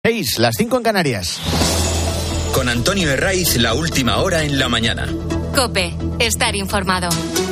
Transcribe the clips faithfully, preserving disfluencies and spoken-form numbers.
seis, las cinco en Canarias. Con Antonio Herraiz, la última hora en la mañana. COPE, estar informado.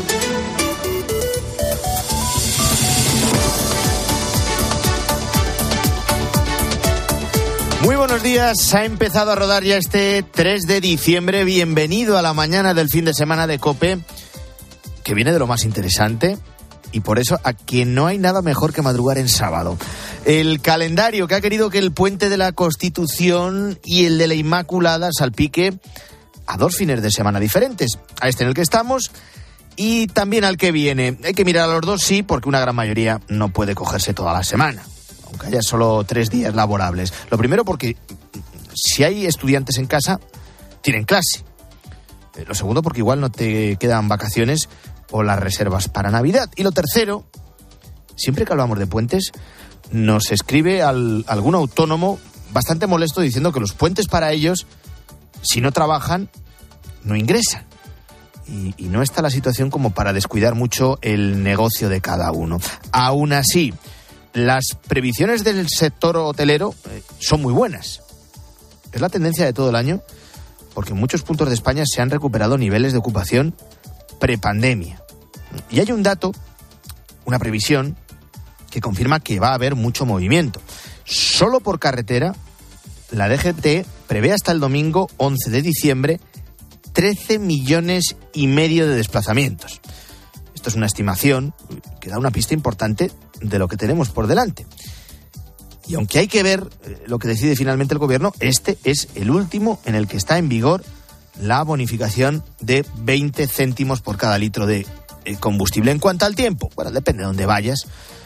Muy buenos días, ha empezado a rodar ya este tres de diciembre. Bienvenido a la mañana del fin de semana de COPE, que viene de lo más interesante. Y por eso a quien no hay nada mejor que madrugar en sábado. El calendario que ha querido que el puente de la Constitución y el de la Inmaculada salpique a dos fines de semana diferentes. A este en el que estamos y también al que viene. Hay que mirar a los dos, sí, porque una gran mayoría no puede cogerse toda la semana, aunque haya solo tres días laborables. Lo primero porque si hay estudiantes en casa, tienen clase. Lo segundo porque igual no te quedan vacaciones o las reservas para Navidad. Y lo tercero, siempre que hablamos de puentes, nos escribe al, algún autónomo bastante molesto diciendo que los puentes para ellos, si no trabajan, no ingresan. Y, y no está la situación como para descuidar mucho el negocio de cada uno. Aún así, las previsiones del sector hotelero eh, son muy buenas. Es la tendencia de todo el año, porque en muchos puntos de España se han recuperado niveles de ocupación prepandemia. Y hay un dato, una previsión, que confirma que va a haber mucho movimiento. Solo por carretera, la D G T prevé hasta el domingo once de diciembre trece millones y medio de desplazamientos. Esto es una estimación que da una pista importante de lo que tenemos por delante. Y aunque hay que ver lo que decide finalmente el gobierno, este es el último en el que está en vigor la bonificación de veinte céntimos por cada litro de combustible. En cuanto al tiempo, bueno, depende de dónde vayas,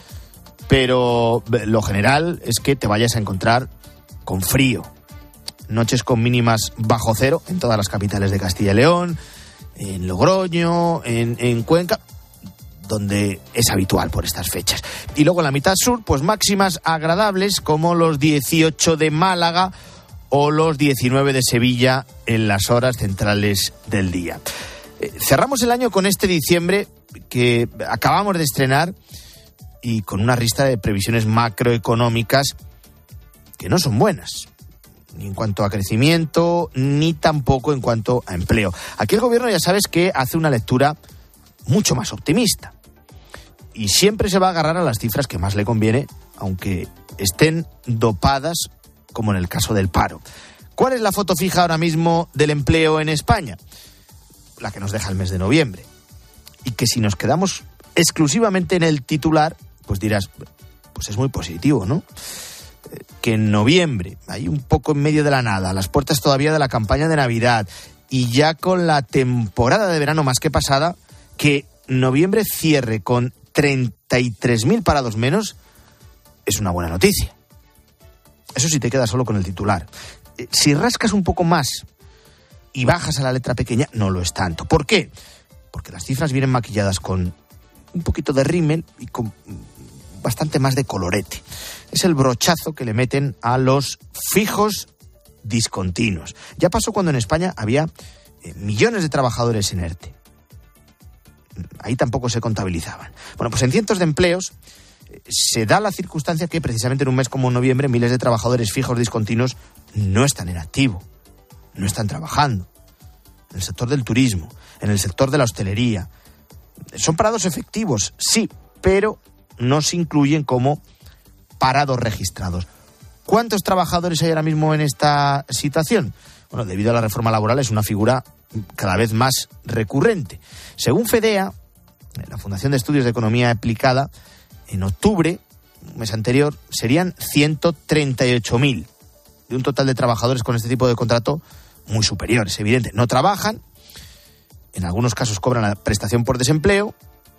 pero lo general es que te vayas a encontrar con frío. Noches con mínimas bajo cero en todas las capitales de Castilla y León, en Logroño, en, en Cuenca, donde es habitual por estas fechas. Y luego en la mitad sur, pues máximas agradables como los dieciocho de Málaga o los diecinueve de Sevilla en las horas centrales del día. Eh, cerramos el año con este diciembre que acabamos de estrenar y con una lista de previsiones macroeconómicas que no son buenas, ni en cuanto a crecimiento, ni tampoco en cuanto a empleo. Aquí el gobierno ya sabes que hace una lectura mucho más optimista y siempre se va a agarrar a las cifras que más le conviene, aunque estén dopadas, como en el caso del paro. ¿Cuál es la foto fija ahora mismo del empleo en España? La que nos deja el mes de noviembre. Y que si nos quedamos exclusivamente en el titular, pues dirás, pues es muy positivo, ¿no? Que en noviembre, ahí un poco en medio de la nada, a las puertas todavía de la campaña de Navidad y ya con la temporada de verano más que pasada, que noviembre cierre con treinta y tres mil parados menos, es una buena noticia. Eso sí te queda solo con el titular. Si rascas un poco más y bajas a la letra pequeña, no lo es tanto. ¿Por qué? Porque las cifras vienen maquilladas con un poquito de rímel y con bastante más de colorete. Es el brochazo que le meten a los fijos discontinuos. Ya pasó cuando en España había eh, millones de trabajadores en ERTE. Ahí tampoco se contabilizaban. Bueno, pues en cientos de empleos se da la circunstancia que precisamente en un mes como noviembre miles de trabajadores fijos discontinuos no están en activo, no están trabajando. En el sector del turismo, en el sector de la hostelería. Son parados efectivos, sí, pero no se incluyen como parados registrados. ¿Cuántos trabajadores hay ahora mismo en esta situación? Bueno, debido a la reforma laboral es una figura cada vez más recurrente. Según FEDEA, la Fundación de Estudios de Economía Aplicada, en octubre, un mes anterior, serían ciento treinta y ocho mil, de un total de trabajadores con este tipo de contrato muy superior, es evidente. No trabajan, en algunos casos cobran la prestación por desempleo,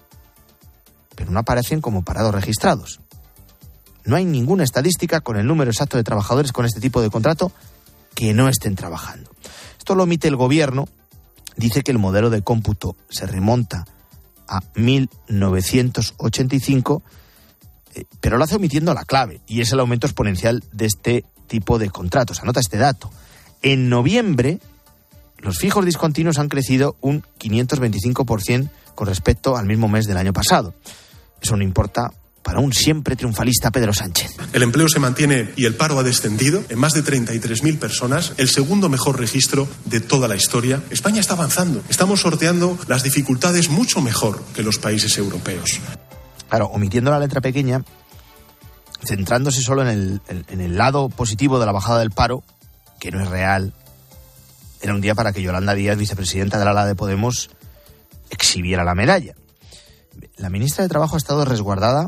pero no aparecen como parados registrados. No hay ninguna estadística con el número exacto de trabajadores con este tipo de contrato que no estén trabajando. Esto lo omite el gobierno, dice que el modelo de cómputo se remonta a mil novecientos ochenta y cinco, eh, pero lo hace omitiendo la clave, y es el aumento exponencial de este tipo de contratos. Anota este dato. En noviembre, los fijos discontinuos han crecido un quinientos veinticinco por ciento con respecto al mismo mes del año pasado. Eso no importa para un siempre triunfalista Pedro Sánchez. El empleo se mantiene y el paro ha descendido en más de treinta y tres mil personas, el segundo mejor registro de toda la historia. España está avanzando. Estamos sorteando las dificultades mucho mejor que los países europeos. Claro, omitiendo la letra pequeña, centrándose solo en el, en el lado positivo de la bajada del paro, que no es real, era un día para que Yolanda Díaz, vicepresidenta del ala de Podemos, exhibiera la medalla. La ministra de Trabajo ha estado resguardada,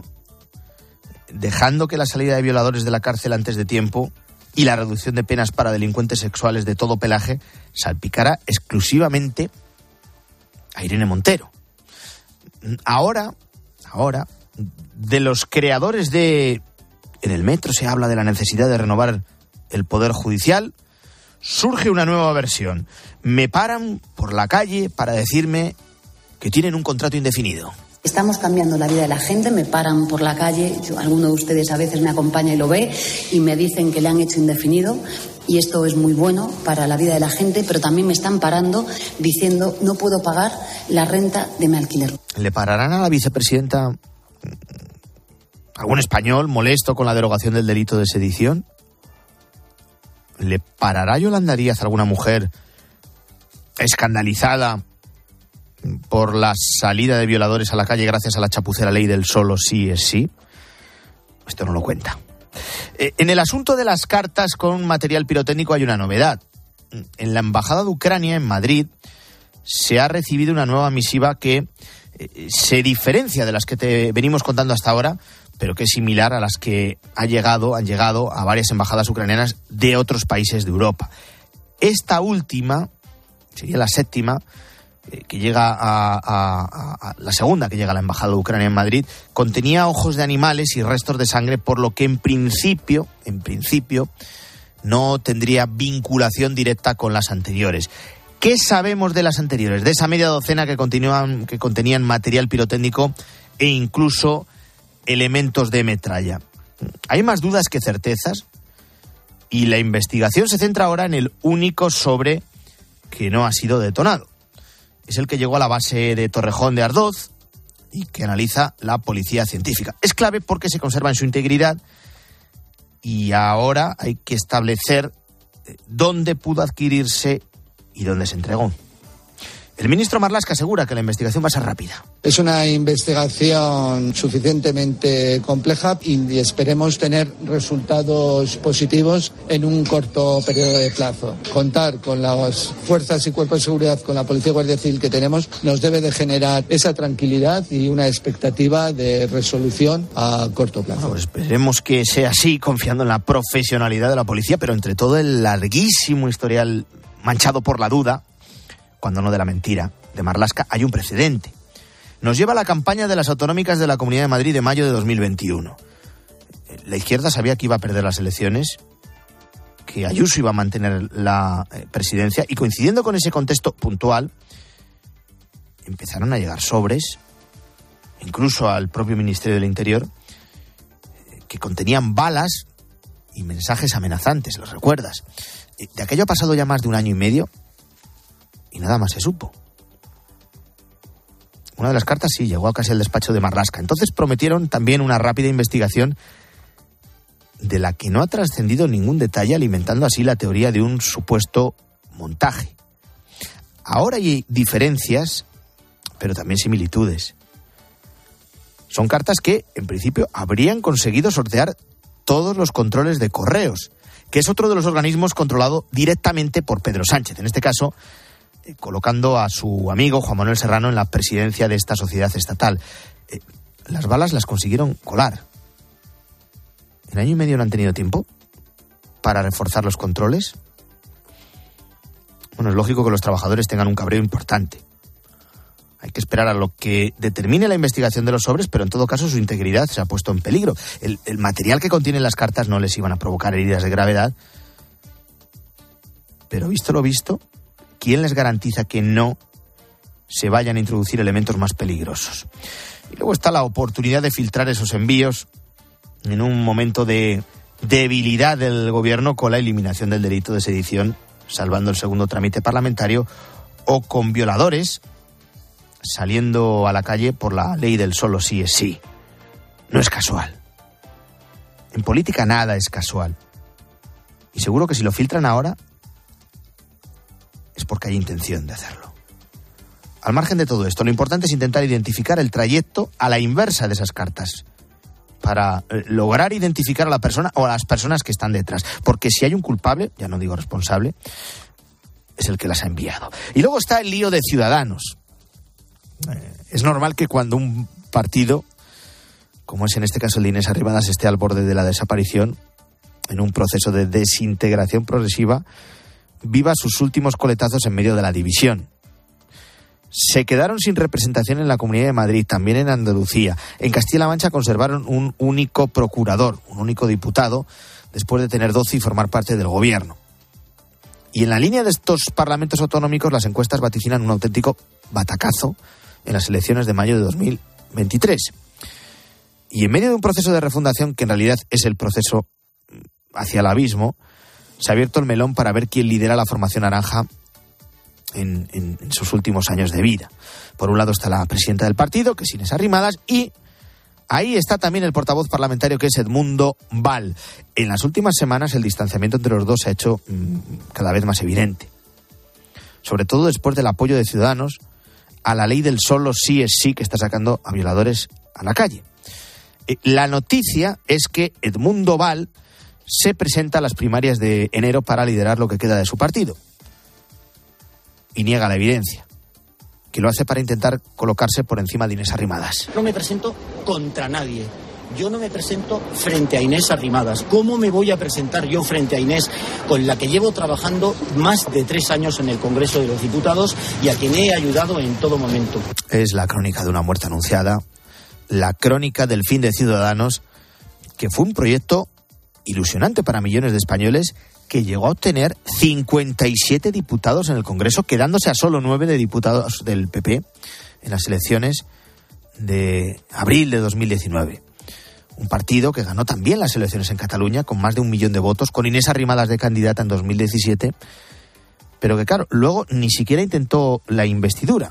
dejando que la salida de violadores de la cárcel antes de tiempo y la reducción de penas para delincuentes sexuales de todo pelaje salpicara exclusivamente a Irene Montero. Ahora, ahora, de los creadores de... En el metro se habla de la necesidad de renovar el Poder Judicial. Surge una nueva versión. Me paran por la calle para decirme que tienen un contrato indefinido. Estamos cambiando la vida de la gente, me paran por la calle, yo, alguno de ustedes a veces me acompaña y lo ve, y me dicen que le han hecho indefinido, y esto es muy bueno para la vida de la gente, pero también me están parando diciendo no puedo pagar la renta de mi alquiler. ¿Le pararán a la vicepresidenta algún español molesto con la derogación del delito de sedición? ¿Le parará a Yolanda Díaz a alguna mujer escandalizada por la salida de violadores a la calle gracias a la chapucera ley del solo sí es sí? Esto no lo cuenta. Eh, en el asunto de las cartas con material pirotécnico hay una novedad. En la Embajada de Ucrania, en Madrid, se ha recibido una nueva misiva que eh, se diferencia de las que te venimos contando hasta ahora, pero que es similar a las que ha llegado, han llegado a varias embajadas ucranianas de otros países de Europa. Esta última, sería la séptima, eh, que llega a, a, a, a la segunda que llega a la embajada de Ucrania en Madrid, contenía ojos de animales y restos de sangre, por lo que en principio, en principio, no tendría vinculación directa con las anteriores. ¿Qué sabemos de las anteriores? De esa media docena que, continúan, que contenían material pirotécnico e incluso elementos de metralla. Hay más dudas que certezas y la investigación se centra ahora en el único sobre que no ha sido detonado. Es el que llegó a la base de Torrejón de Ardoz y que analiza la policía científica. Es clave porque se conserva en su integridad y ahora hay que establecer dónde pudo adquirirse y dónde se entregó. El ministro Marlaska asegura que la investigación va a ser rápida. Es una investigación suficientemente compleja y esperemos tener resultados positivos en un corto periodo de plazo. Contar con las fuerzas y cuerpos de seguridad, con la Policía y Guardia Civil que tenemos, nos debe de generar esa tranquilidad y una expectativa de resolución a corto plazo. Bueno, pues esperemos que sea así, confiando en la profesionalidad de la policía, pero entre todo el larguísimo historial manchado por la duda, cuando no de la mentira, de Marlaska, hay un precedente. Nos lleva a la campaña de las autonómicas de la Comunidad de Madrid de mayo de dos mil veintiuno. La izquierda sabía que iba a perder las elecciones, que Ayuso iba a mantener la presidencia, y coincidiendo con ese contexto puntual, empezaron a llegar sobres, incluso al propio Ministerio del Interior, que contenían balas y mensajes amenazantes, ¿los recuerdas? De aquello ha pasado ya más de un año y medio, y nada más se supo. Una de las cartas sí llegó a casi al despacho de Marlaska. Entonces prometieron también una rápida investigación de la que no ha trascendido ningún detalle, alimentando así la teoría de un supuesto montaje. Ahora hay diferencias, pero también similitudes. Son cartas que, en principio, habrían conseguido sortear todos los controles de correos, que es otro de los organismos controlado directamente por Pedro Sánchez. En este caso, colocando a su amigo Juan Manuel Serrano en la presidencia de esta sociedad estatal. Eh, las balas las consiguieron colar. ¿En año y medio no han tenido tiempo para reforzar los controles? Bueno, es lógico que los trabajadores tengan un cabreo importante. Hay que esperar a lo que determine la investigación de los sobres, pero en todo caso su integridad se ha puesto en peligro. El, el material que contienen las cartas no les iban a provocar heridas de gravedad, pero visto lo visto, ¿quién les garantiza que no se vayan a introducir elementos más peligrosos? Y luego está la oportunidad de filtrar esos envíos en un momento de debilidad del gobierno con la eliminación del delito de sedición, salvando el segundo trámite parlamentario, o con violadores saliendo a la calle por la ley del solo sí es sí. no es casual. En política nada es casual. Y seguro que si lo filtran ahora es porque hay intención de hacerlo. Al margen de todo esto, lo importante es intentar identificar el trayecto a la inversa de esas cartas para lograr identificar a la persona o a las personas que están detrás. Porque si hay un culpable, ya no digo responsable, es el que las ha enviado. Y luego está el lío de Ciudadanos. Eh, es normal que cuando un partido, como es en este caso el de Inés Arrimadas, esté al borde de la desaparición, en un proceso de desintegración progresiva, viva sus últimos coletazos en medio de la división. Se quedaron sin representación en la Comunidad de Madrid, también en Andalucía. En Castilla-La Mancha conservaron un único procurador, un único diputado, después de tener doce y formar parte del gobierno. Y en la línea de estos parlamentos autonómicos, las encuestas vaticinan un auténtico batacazo en las elecciones de mayo de dos mil veintitrés. Y en medio de un proceso de refundación, que en realidad es el proceso hacia el abismo, se ha abierto el melón para ver quién lidera la formación naranja En, en, en sus últimos años de vida. Por un lado está la presidenta del partido, que es Inés Arrimadas, y ahí está también el portavoz parlamentario, que es Edmundo Val. En las últimas semanas el distanciamiento entre los dos se ha hecho mmm, cada vez más evidente. Sobre todo después del apoyo de Ciudadanos a la ley del solo sí es sí, que está sacando a violadores a la calle. Eh, la noticia es que Edmundo Val se presenta a las primarias de enero para liderar lo que queda de su partido. Y niega la evidencia, que lo hace para intentar colocarse por encima de Inés Arrimadas. No me presento contra nadie. Yo no me presento frente a Inés Arrimadas. ¿Cómo me voy a presentar yo frente a Inés, con la que llevo trabajando más de tres años en el Congreso de los Diputados y a quien he ayudado en todo momento? Es la crónica de una muerte anunciada, la crónica del fin de Ciudadanos, que fue un proyecto ilusionante para millones de españoles, que llegó a obtener cincuenta y siete diputados en el Congreso, quedándose a solo nueve de diputados del P P en las elecciones de abril de dos mil diecinueve. Un partido que ganó también las elecciones en Cataluña con más de un millón de votos, con Inés Arrimadas de candidata en dos mil diecisiete, pero que claro, luego ni siquiera intentó la investidura.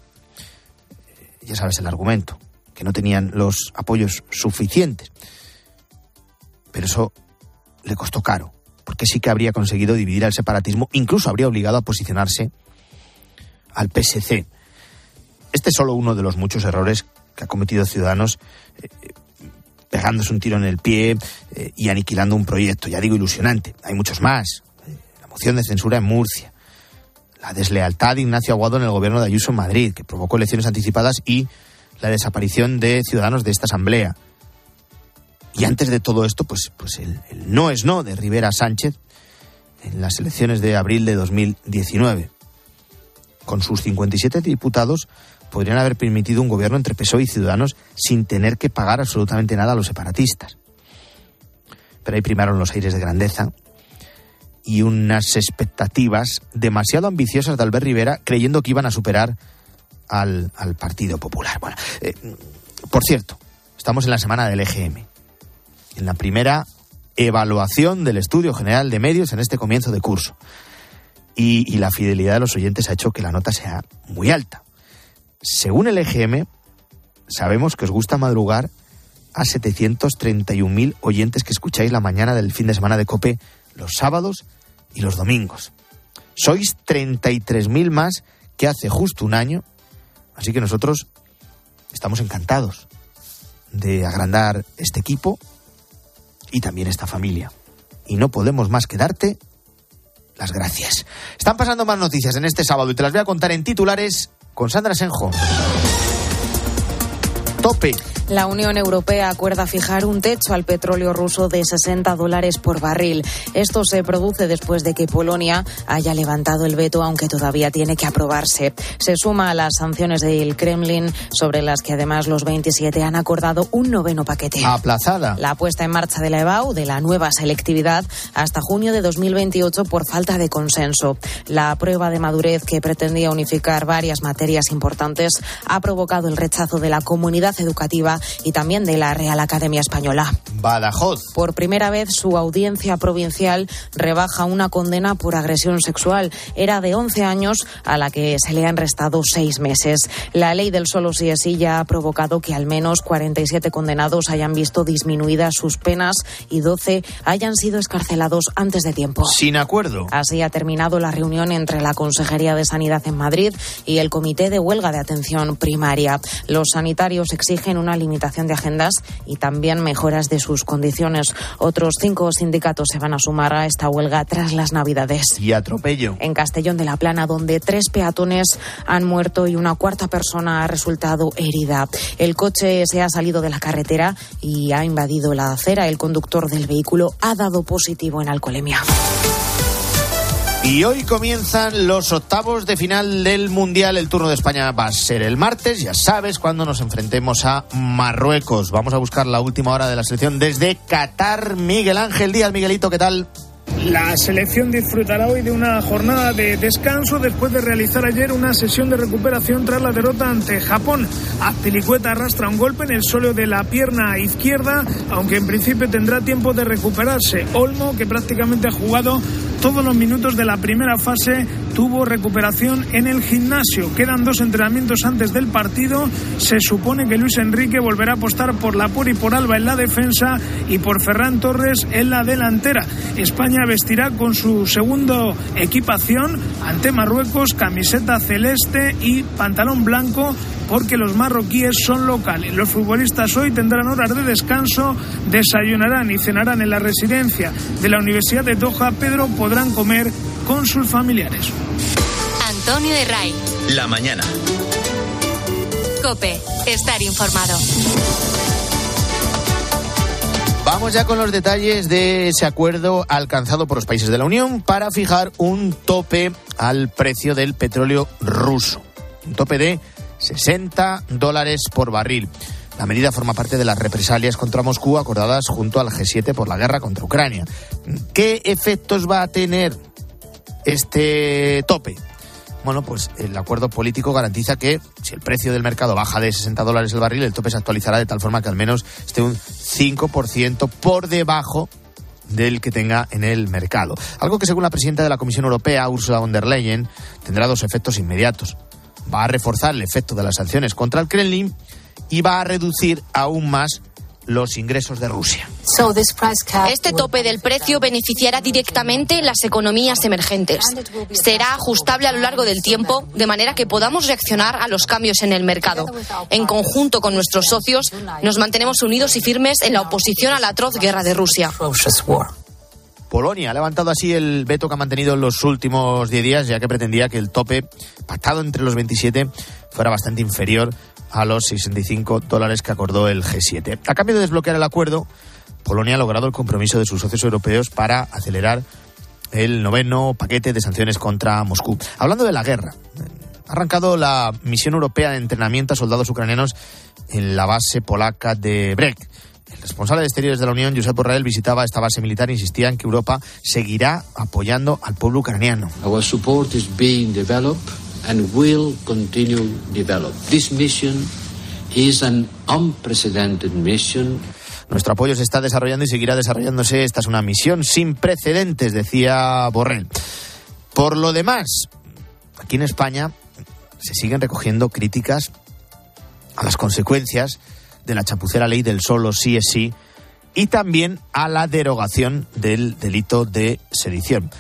Ya sabes el argumento, que no tenían los apoyos suficientes. Pero eso le costó caro, porque sí que habría conseguido dividir al separatismo, incluso habría obligado a posicionarse al P S C. Este es solo uno de los muchos errores que ha cometido Ciudadanos, eh, pegándose un tiro en el pie eh, y aniquilando un proyecto, ya digo, ilusionante. Hay muchos más. Eh, la moción de censura en Murcia, la deslealtad de Ignacio Aguado en el gobierno de Ayuso en Madrid, que provocó elecciones anticipadas, y la desaparición de Ciudadanos de esta asamblea. Y antes de todo esto, pues, pues el, el no es no de Rivera Sánchez en las elecciones de abril de dos mil diecinueve. Con sus cincuenta y siete diputados podrían haber permitido un gobierno entre P S O E y Ciudadanos sin tener que pagar absolutamente nada a los separatistas. Pero ahí primaron los aires de grandeza y unas expectativas demasiado ambiciosas de Albert Rivera, creyendo que iban a superar al, al Partido Popular. Bueno, eh, por cierto, estamos en la semana del E G M. En la primera evaluación del Estudio General de Medios en este comienzo de curso. Y, y la fidelidad de los oyentes ha hecho que la nota sea muy alta. Según el E G M, sabemos que os gusta madrugar a setecientos treinta y un mil oyentes que escucháis la mañana del fin de semana de COPE los sábados y los domingos. Sois treinta y tres mil más que hace justo un año, así que nosotros estamos encantados de agrandar este equipo y también esta familia. Y no podemos más que darte las gracias. Están pasando más noticias en este sábado y te las voy a contar en titulares con Sandra Senjo. Tope. La Unión Europea acuerda fijar un techo al petróleo ruso de sesenta dólares por barril. Esto se produce después de que Polonia haya levantado el veto, aunque todavía tiene que aprobarse. Se suma a las sanciones del Kremlin, sobre las que además los veintisiete han acordado un noveno paquete. Aplazada. La puesta en marcha de la E B A U, de la nueva selectividad, hasta junio de dos mil veintiocho por falta de consenso. La prueba de madurez, que pretendía unificar varias materias importantes, ha provocado el rechazo de la comunidad educativa Andalucía y también de la Real Academia Española. Badajoz. Por primera vez, su audiencia provincial rebaja una condena por agresión sexual. Era de once años, a la que se le han restado seis meses. La ley del solo sí es sí ya ha provocado que al menos cuarenta y siete condenados hayan visto disminuidas sus penas y doce hayan sido excarcelados antes de tiempo. Sin acuerdo. Así ha terminado la reunión entre la Consejería de Sanidad en Madrid y el Comité de Huelga de Atención Primaria. Los sanitarios exigen una limitación de agendas y también mejoras de sus condiciones. Otros cinco sindicatos se van a sumar a esta huelga tras las Navidades. Y atropello. En Castellón de la Plana, donde tres peatones han muerto y una cuarta persona ha resultado herida. El coche se ha salido de la carretera y ha invadido la acera. El conductor del vehículo ha dado positivo en alcoholemia. Y hoy comienzan los octavos de final del Mundial. El turno de España va a ser el martes, ya sabes, cuando nos enfrentemos a Marruecos. Vamos a buscar la última hora de la selección desde Qatar. Miguel Ángel Díaz. Miguelito, ¿qué tal? La selección disfrutará hoy de una jornada de descanso después de realizar ayer una sesión de recuperación tras la derrota ante Japón. Azpilicueta arrastra un golpe en el sóleo de la pierna izquierda, aunque en principio tendrá tiempo de recuperarse. Olmo, que prácticamente ha jugado todos los minutos de la primera fase, tuvo recuperación en el gimnasio. Quedan dos entrenamientos antes del partido. Se supone que Luis Enrique volverá a apostar por Laporte y por Alba en la defensa y por Ferran Torres en la delantera. España vestirá con su segundo equipación ante Marruecos, camiseta celeste y pantalón blanco, porque los marroquíes son locales. Los futbolistas hoy tendrán horas de descanso, desayunarán y cenarán en la residencia de la Universidad de Doha, pero podrán comer con sus familiares. Antonio de Ray. La mañana. COPE. Estar informado. Vamos ya con los detalles de ese acuerdo alcanzado por los países de la Unión para fijar un tope al precio del petróleo ruso. Un tope de sesenta dólares por barril. La medida forma parte de las represalias contra Moscú acordadas junto al G siete por la guerra contra Ucrania. ¿Qué efectos va a tener este tope? Bueno, pues el acuerdo político garantiza que si el precio del mercado baja de sesenta dólares el barril, el tope se actualizará de tal forma que al menos esté un cinco por ciento por debajo del que tenga en el mercado. Algo que, según la presidenta de la Comisión Europea, Ursula von der Leyen, tendrá dos efectos inmediatos. Va a reforzar el efecto de las sanciones contra el Kremlin y va a reducir aún más los ingresos de Rusia. Este tope del precio beneficiará directamente las economías emergentes. Será ajustable a lo largo del tiempo, de manera que podamos reaccionar a los cambios en el mercado. En conjunto con nuestros socios, nos mantenemos unidos y firmes en la oposición a la atroz guerra de Rusia. Polonia ha levantado así el veto que ha mantenido en los últimos diez días, ya que pretendía que el tope pactado entre los veintisiete fuera bastante inferior a los sesenta y cinco dólares que acordó el G siete. A cambio de desbloquear el acuerdo, Polonia ha logrado el compromiso de sus socios europeos para acelerar el noveno paquete de sanciones contra Moscú. Hablando de la guerra, ha arrancado la misión europea de entrenamiento a soldados ucranianos en la base polaca de Brest. El responsable de Exteriores de la Unión, Josep Borrell, visitaba esta base militar e insistía en que Europa seguirá apoyando al pueblo ucraniano. Our support is being developed and will continue develop. This mission is an unprecedented mission. Nuestro apoyo se está desarrollando y seguirá desarrollándose. Esta es una misión sin precedentes, decía Borrell. Por lo demás, aquí en España se siguen recogiendo críticas a las consecuencias de la chapucera ley del solo sí es sí y también a la derogación del delito de sedición.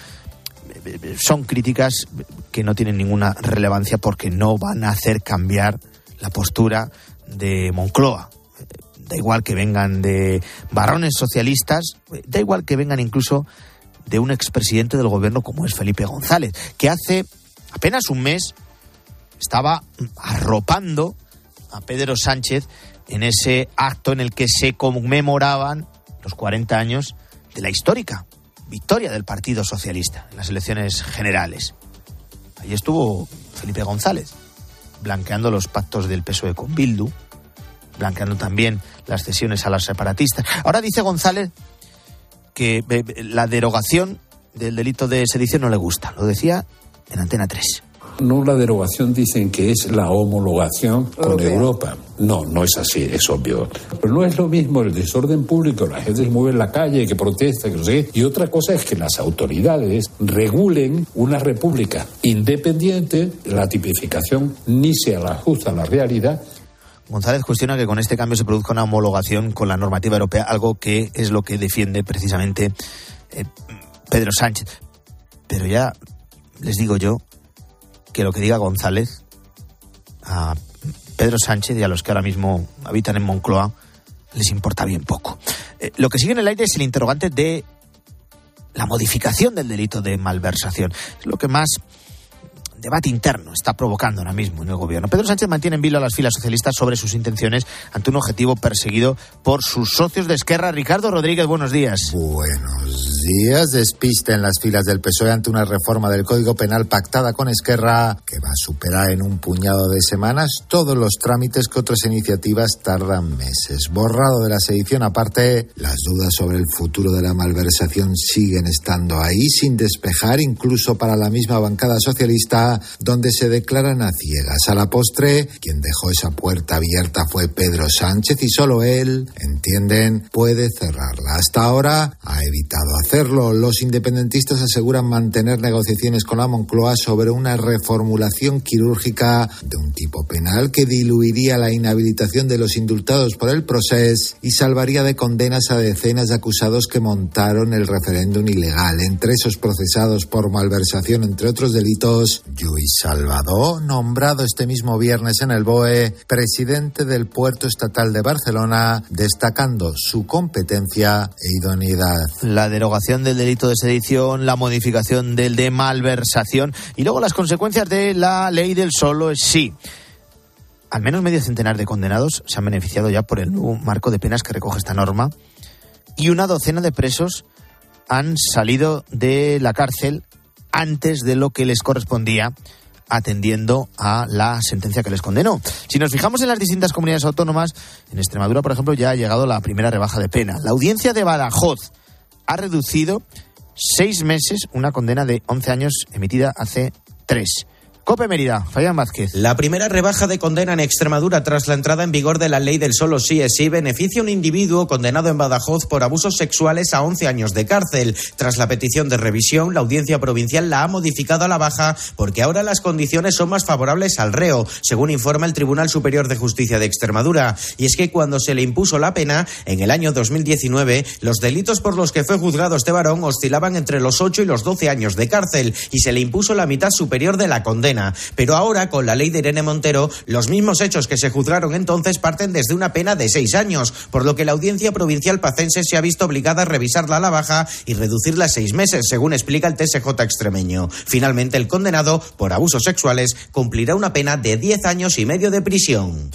Son críticas que no tienen ninguna relevancia porque no van a hacer cambiar la postura de Moncloa. Da igual que vengan de varones socialistas, da igual que vengan incluso de un expresidente del gobierno como es Felipe González, que hace apenas un mes estaba arropando a Pedro Sánchez en ese acto en el que se conmemoraban los cuarenta años de la histórica victoria del Partido Socialista en las elecciones generales. Ahí estuvo Felipe González, blanqueando los pactos del P S O E con Bildu, blanqueando también las cesiones a las separatistas. Ahora dice González que la derogación del delito de sedición no le gusta. Lo decía en Antena tres. No, la derogación dicen que es la homologación con Europea. Europa. No, no es así, es obvio. Pero no es lo mismo el desorden público, la gente se mueve en la calle, que protesta, que no sé qué. Y otra cosa es que las autoridades regulen una república independiente, la tipificación ni se ajusta a la realidad. González cuestiona que con este cambio se produzca una homologación con la normativa europea, algo que es lo que defiende precisamente eh, Pedro Sánchez. Pero ya les digo yo que lo que diga González a Pedro Sánchez y a los que ahora mismo habitan en Moncloa les importa bien poco. Eh, lo que sigue en el aire es el interrogante de la modificación del delito de malversación. Es lo que más debate interno está provocando ahora mismo en el gobierno. Pedro Sánchez mantiene en vilo a las filas socialistas sobre sus intenciones ante un objetivo perseguido por sus socios de Esquerra. Ricardo Rodríguez, buenos días. Buenos días. Despiste en las filas del P S O E ante una reforma del Código Penal pactada con Esquerra que va a superar en un puñado de semanas todos los trámites que otras iniciativas tardan meses. Borrado de la sedición aparte, las dudas sobre el futuro de la malversación siguen estando ahí sin despejar, incluso para la misma bancada socialista, donde se declaran a ciegas. A la postre, quien dejó esa puerta abierta fue Pedro Sánchez y solo él, entienden, puede cerrarla. Hasta ahora ha evitado hacerlo. Los independentistas aseguran mantener negociaciones con la Moncloa sobre una reformulación quirúrgica de un tipo penal que diluiría la inhabilitación de los indultados por el Procés y salvaría de condenas a decenas de acusados que montaron el referéndum ilegal. Entre esos procesados por malversación, entre otros delitos, Lluís Salvador, nombrado este mismo viernes en el B O E presidente del Puerto Estatal de Barcelona, destacando su competencia e idoneidad. La derogación del delito de sedición, la modificación del de malversación y luego las consecuencias de la ley del solo es sí. Al menos medio centenar de condenados se han beneficiado ya por el nuevo marco de penas que recoge esta norma y una docena de presos han salido de la cárcel antes de lo que les correspondía, atendiendo a la sentencia que les condenó. Si nos fijamos en las distintas comunidades autónomas, en Extremadura, por ejemplo, ya ha llegado la primera rebaja de pena. La audiencia de Badajoz ha reducido seis meses una condena de once años emitida hace tres. COPE Mérida, Fabián Vázquez. La primera rebaja de condena en Extremadura tras la entrada en vigor de la ley del solo sí es sí beneficia a un individuo condenado en Badajoz por abusos sexuales a once años de cárcel. Tras la petición de revisión, la audiencia provincial la ha modificado a la baja porque ahora las condiciones son más favorables al reo, según informa el Tribunal Superior de Justicia de Extremadura. Y es que cuando se le impuso la pena, en el año dos mil diecinueve, los delitos por los que fue juzgado este varón oscilaban entre los ocho y los doce años de cárcel y se le impuso la mitad superior de la condena. Pero ahora, con la ley de Irene Montero, los mismos hechos que se juzgaron entonces parten desde una pena de seis años, por lo que la Audiencia Provincial Pacense se ha visto obligada a revisarla a la baja y reducirla a seis meses, según explica el T S J extremeño. Finalmente, el condenado por abusos sexuales cumplirá una pena de diez años y medio de prisión.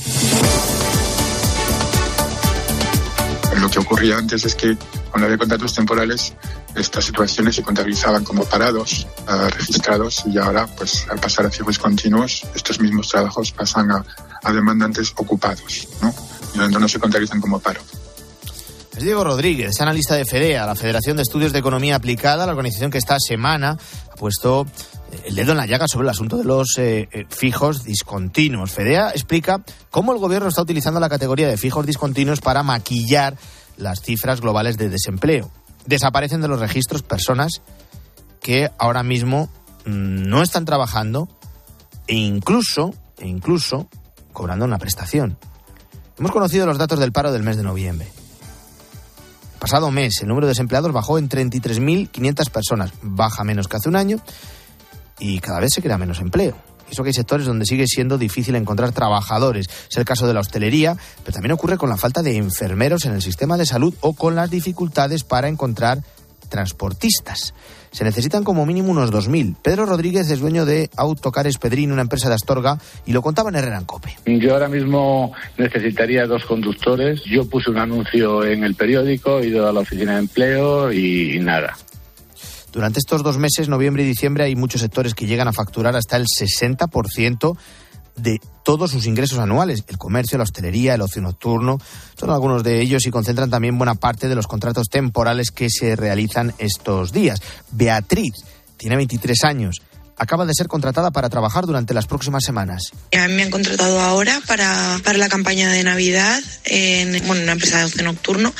Lo que ocurría antes es que con la ley de contratos temporales estas situaciones se contabilizaban como parados, uh, registrados, y ahora, pues al pasar a fijos continuos, estos mismos trabajos pasan a, a demandantes ocupados, ¿no? Y donde no se contabilizan como paro. Es Diego Rodríguez, analista de FEDEA, la Federación de Estudios de Economía Aplicada, la organización que esta semana ha puesto el dedo en la llaga sobre el asunto de los eh, fijos discontinuos. FEDEA explica cómo el gobierno está utilizando la categoría de fijos discontinuos para maquillar las cifras globales de desempleo. Desaparecen de los registros personas que ahora mismo mmm, no están trabajando e incluso, e incluso cobrando una prestación. Hemos conocido los datos del paro del mes de noviembre. El pasado mes el número de desempleados bajó en treinta y tres mil quinientas personas, baja menos que hace un año y cada vez se crea menos empleo. Eso que hay sectores donde sigue siendo difícil encontrar trabajadores. Es el caso de la hostelería, pero también ocurre con la falta de enfermeros en el sistema de salud o con las dificultades para encontrar transportistas. Se necesitan como mínimo unos dos mil. Pedro Rodríguez es dueño de Autocares Pedrín, una empresa de Astorga, y lo contaba en Herrera en COPE. Yo ahora mismo necesitaría dos conductores. Yo puse un anuncio en el periódico, he ido a la oficina de empleo y, y nada. Durante estos dos meses, noviembre y diciembre, hay muchos sectores que llegan a facturar hasta el sesenta por ciento de todos sus ingresos anuales. El comercio, la hostelería, el ocio nocturno, son algunos de ellos y concentran también buena parte de los contratos temporales que se realizan estos días. Beatriz tiene veintitrés años, acaba de ser contratada para trabajar durante las próximas semanas. A mí me han contratado ahora para, para la campaña de Navidad en bueno, una empresa de ocio nocturno.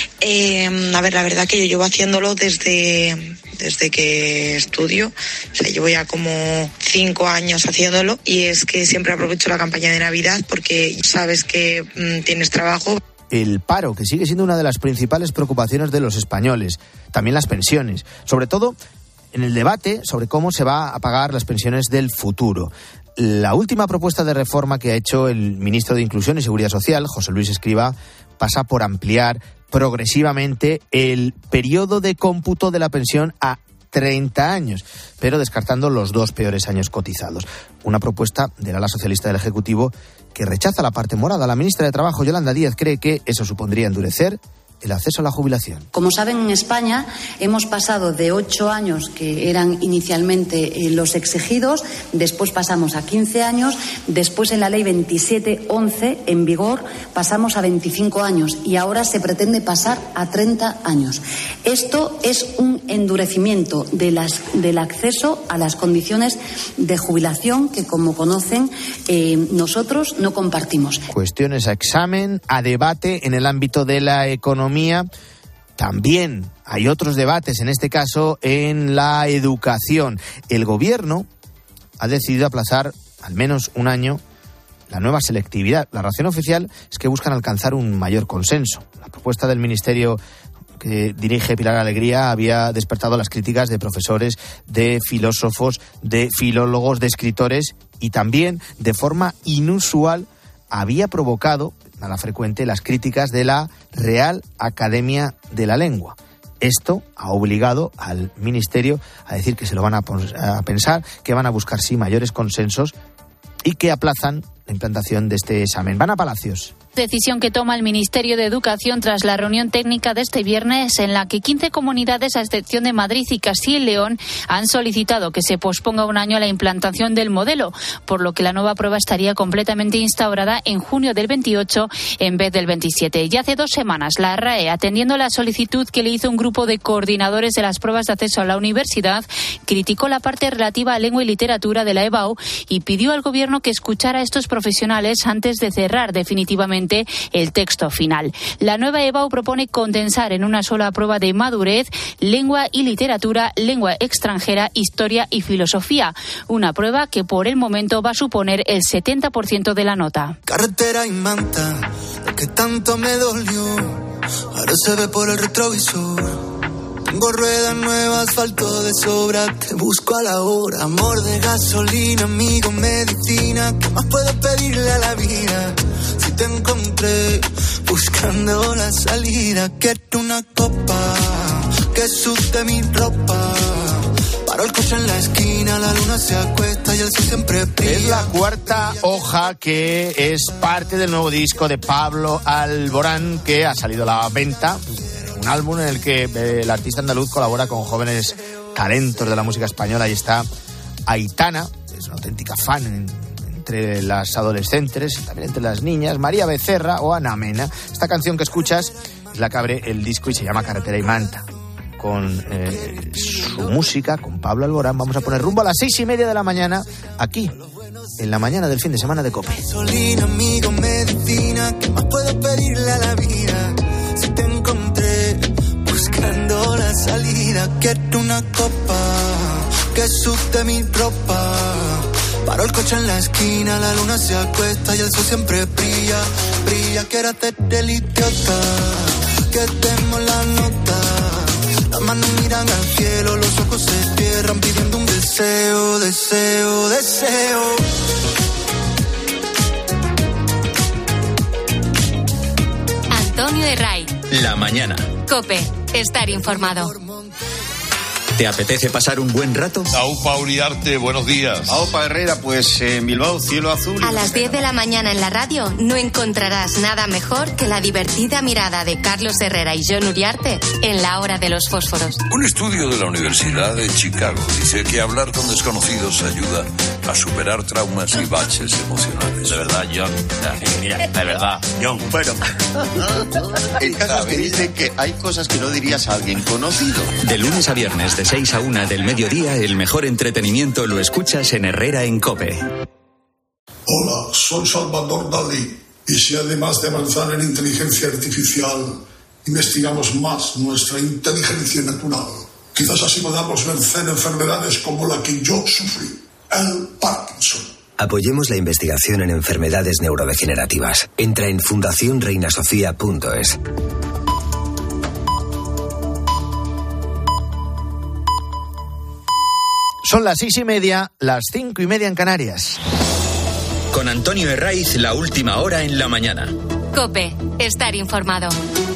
Eh, a ver, la verdad que yo llevo haciéndolo desde, desde que estudio. O sea, llevo ya como cinco años haciéndolo y es que siempre aprovecho la campaña de Navidad porque sabes que mmm, tienes trabajo. El paro, que sigue siendo una de las principales preocupaciones de los españoles. También las pensiones. Sobre todo en el debate sobre cómo se va a pagar las pensiones del futuro. La última propuesta de reforma que ha hecho el ministro de Inclusión y Seguridad Social, José Luis Escrivá, pasa por ampliar progresivamente el periodo de cómputo de la pensión a treinta años, pero descartando los dos peores años cotizados. Una propuesta del ala socialista del Ejecutivo que rechaza la parte morada. La ministra de Trabajo, Yolanda Díaz, cree que eso supondría endurecer el acceso a la jubilación. Como saben, en España hemos pasado de ocho años, que eran inicialmente eh, los exigidos, después pasamos a quince años, después en la ley veintisiete once en vigor pasamos a veinticinco años y ahora se pretende pasar a treinta años. Esto es un endurecimiento de las, del acceso a las condiciones de jubilación que, como conocen, eh, nosotros no compartimos. Cuestiones a examen, a debate en el ámbito de la economía. También hay otros debates, en este caso en la educación. El gobierno ha decidido aplazar al menos un año la nueva selectividad. La razón oficial es que buscan alcanzar un mayor consenso. La propuesta del ministerio que dirige Pilar Alegría había despertado las críticas de profesores, de filósofos, de filólogos, de escritores y también, de forma inusual, había provocado a la frecuente las críticas de la Real Academia de la Lengua. Esto ha obligado al Ministerio a decir que se lo van a, a pensar, que van a buscar sí mayores consensos y que aplazan la implantación de este examen. Van a Palacios. Decisión que toma el Ministerio de Educación tras la reunión técnica de este viernes en la que quince comunidades, a excepción de Madrid y Castilla y León, han solicitado que se posponga un año la implantación del modelo, por lo que la nueva prueba estaría completamente instaurada en junio del veintiocho en vez del veintisiete. Ya hace dos semanas, la R A E, atendiendo la solicitud que le hizo un grupo de coordinadores de las pruebas de acceso a la universidad, criticó la parte relativa a lengua y literatura de la EBAU y pidió al Gobierno que escuchara a estos profesionales antes de cerrar definitivamente el texto final. La nueva EBAU propone condensar en una sola prueba de madurez lengua y literatura, lengua extranjera, historia y filosofía. Una prueba que por el momento va a suponer el setenta por ciento de la nota. Carretera y manta, lo que tanto me dolió, ahora se ve por el retrovisor. Tengo ruedas nuevas, asfalto de sobra, te busco a la hora. Amor de gasolina, amigo, medicina, ¿qué más puedo pedirle a la vida? Si te encontré buscando la salida, quiero una copa que suste mi ropa. Paro el coche en la esquina, la luna se acuesta y el sol siempre brilla. Es la cuarta hoja que es parte del nuevo disco de Pablo Alborán que ha salido a la venta. Un álbum en el que el artista andaluz colabora con jóvenes talentos de la música española. Ahí está Aitana, es una auténtica fan en, entre las adolescentes y también entre las niñas, María Becerra o Ana Mena. Esta canción que escuchas es la que abre el disco y se llama Carretera y Manta. Con eh, su música, con Pablo Alborán, vamos a poner rumbo a las seis y media de la mañana, aquí, en la mañana del fin de semana de COPE. Gasolina, amigo, medicina, ¿qué más puedo pedirle a la vida? Si te encontré buscando la salida, quiero una copa que suste mi ropa. Paro el coche en la esquina, la luna se acuesta y el sol siempre brilla, brilla. Quiero hacer el idiota, que demos la nota. Las manos miran al cielo, los ojos se cierran pidiendo un deseo, deseo, deseo. Antonio de Ray. La mañana. COPE. Estar informado. ¿Te apetece pasar un buen rato? Aupa Uriarte, buenos días. Aupa Herrera, pues en Bilbao, cielo azul. A las diez de la mañana en la radio no encontrarás nada mejor que la divertida mirada de Carlos Herrera y Jon Uriarte en La Hora de los Fósforos. Un estudio de la Universidad de Chicago dice que hablar con desconocidos ayuda a superar traumas y baches emocionales. De verdad, Jon. Mira, de verdad, Jon. Bueno, el caso es que dice que hay cosas que no dirías a alguien conocido. De lunes a viernes, de De seis a una del mediodía, el mejor entretenimiento lo escuchas en Herrera en COPE. Hola, soy Salvador Dalí. Y si además de avanzar en inteligencia artificial, investigamos más nuestra inteligencia natural, quizás así podamos vencer enfermedades como la que yo sufrí, el Parkinson. Apoyemos la investigación en enfermedades neurodegenerativas. Entra en fundación reina sofía punto es. Son las seis y media, las cinco y media en Canarias. Con Antonio Herraiz, la última hora en la mañana. COPE, estar informado.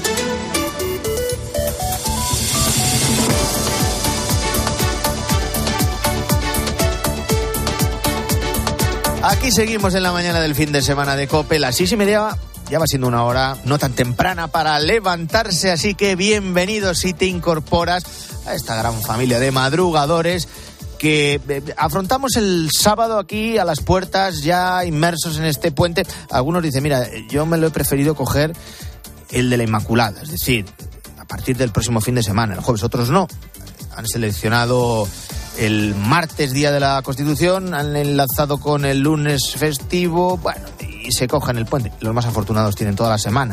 Aquí seguimos en la mañana del fin de semana de COPE, las seis y media. Ya va siendo una hora no tan temprana para levantarse, así que bienvenidos si te incorporas a esta gran familia de madrugadores que afrontamos el sábado aquí a las puertas, ya inmersos en este puente. Algunos dicen, mira, yo me lo he preferido coger el de la Inmaculada, es decir, a partir del próximo fin de semana, el jueves. Otros no, han seleccionado el martes, día de la Constitución, han enlazado con el lunes festivo, bueno, y se cogen el puente. Los más afortunados tienen toda la semana,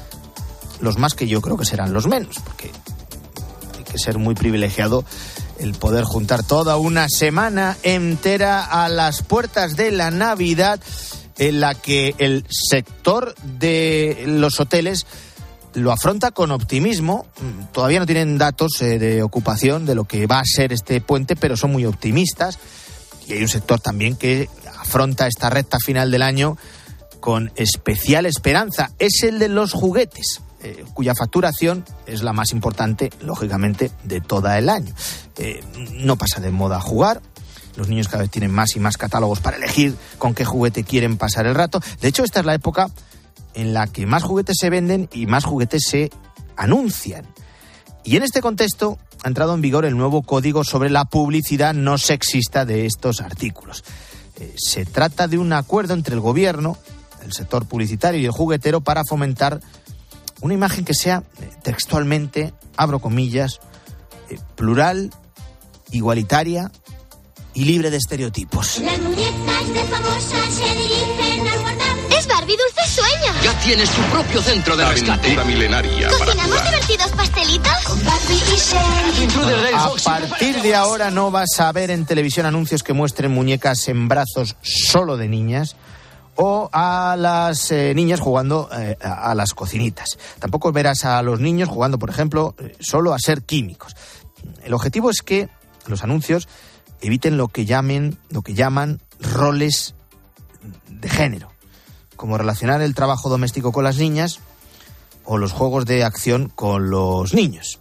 los más que yo creo que serán los menos, porque hay que ser muy privilegiado el poder juntar toda una semana entera a las puertas de la Navidad, en la que el sector de los hoteles lo afronta con optimismo. Todavía no tienen datos eh, de ocupación de lo que va a ser este puente, pero son muy optimistas. Y hay un sector también que afronta esta recta final del año con especial esperanza. Es el de los juguetes, eh, cuya facturación es la más importante, lógicamente, de todo el año. Eh, no pasa de moda jugar. Los niños cada vez tienen más y más catálogos para elegir con qué juguete quieren pasar el rato. De hecho, esta es la época en la que más juguetes se venden y más juguetes se anuncian. Y en este contexto ha entrado en vigor el nuevo código sobre la publicidad no sexista de estos artículos. Eh, se trata de un acuerdo entre el gobierno, el sector publicitario y el juguetero para fomentar una imagen que sea eh, textualmente, abro comillas, eh, plural, igualitaria y libre de estereotipos. Las muñecas de famosas se dirigen al guardar. ¡Es Barbie Dulce Sueña! Ya tienes tu propio centro de rescate. Aventura milenaria. ¿Cocinamos divertidos pastelitos? Con Barbie y Shelly. A partir de ahora no vas a ver en televisión anuncios que muestren muñecas en brazos solo de niñas o a las eh, niñas jugando eh, a, a las cocinitas. Tampoco verás a los niños jugando, por ejemplo, eh, solo a ser químicos. El objetivo es que los anuncios eviten lo que llamen, lo que llaman roles de género, como relacionar el trabajo doméstico con las niñas o los juegos de acción con los niños.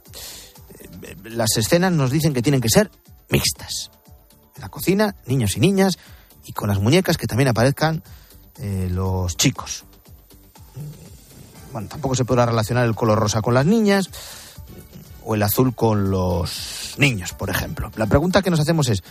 Las escenas nos dicen que tienen que ser mixtas. En la cocina, niños y niñas, y con las muñecas que también aparezcan eh, los chicos. Bueno, tampoco se podrá relacionar el color rosa con las niñas o el azul con los niños, por ejemplo. La pregunta que nos hacemos es,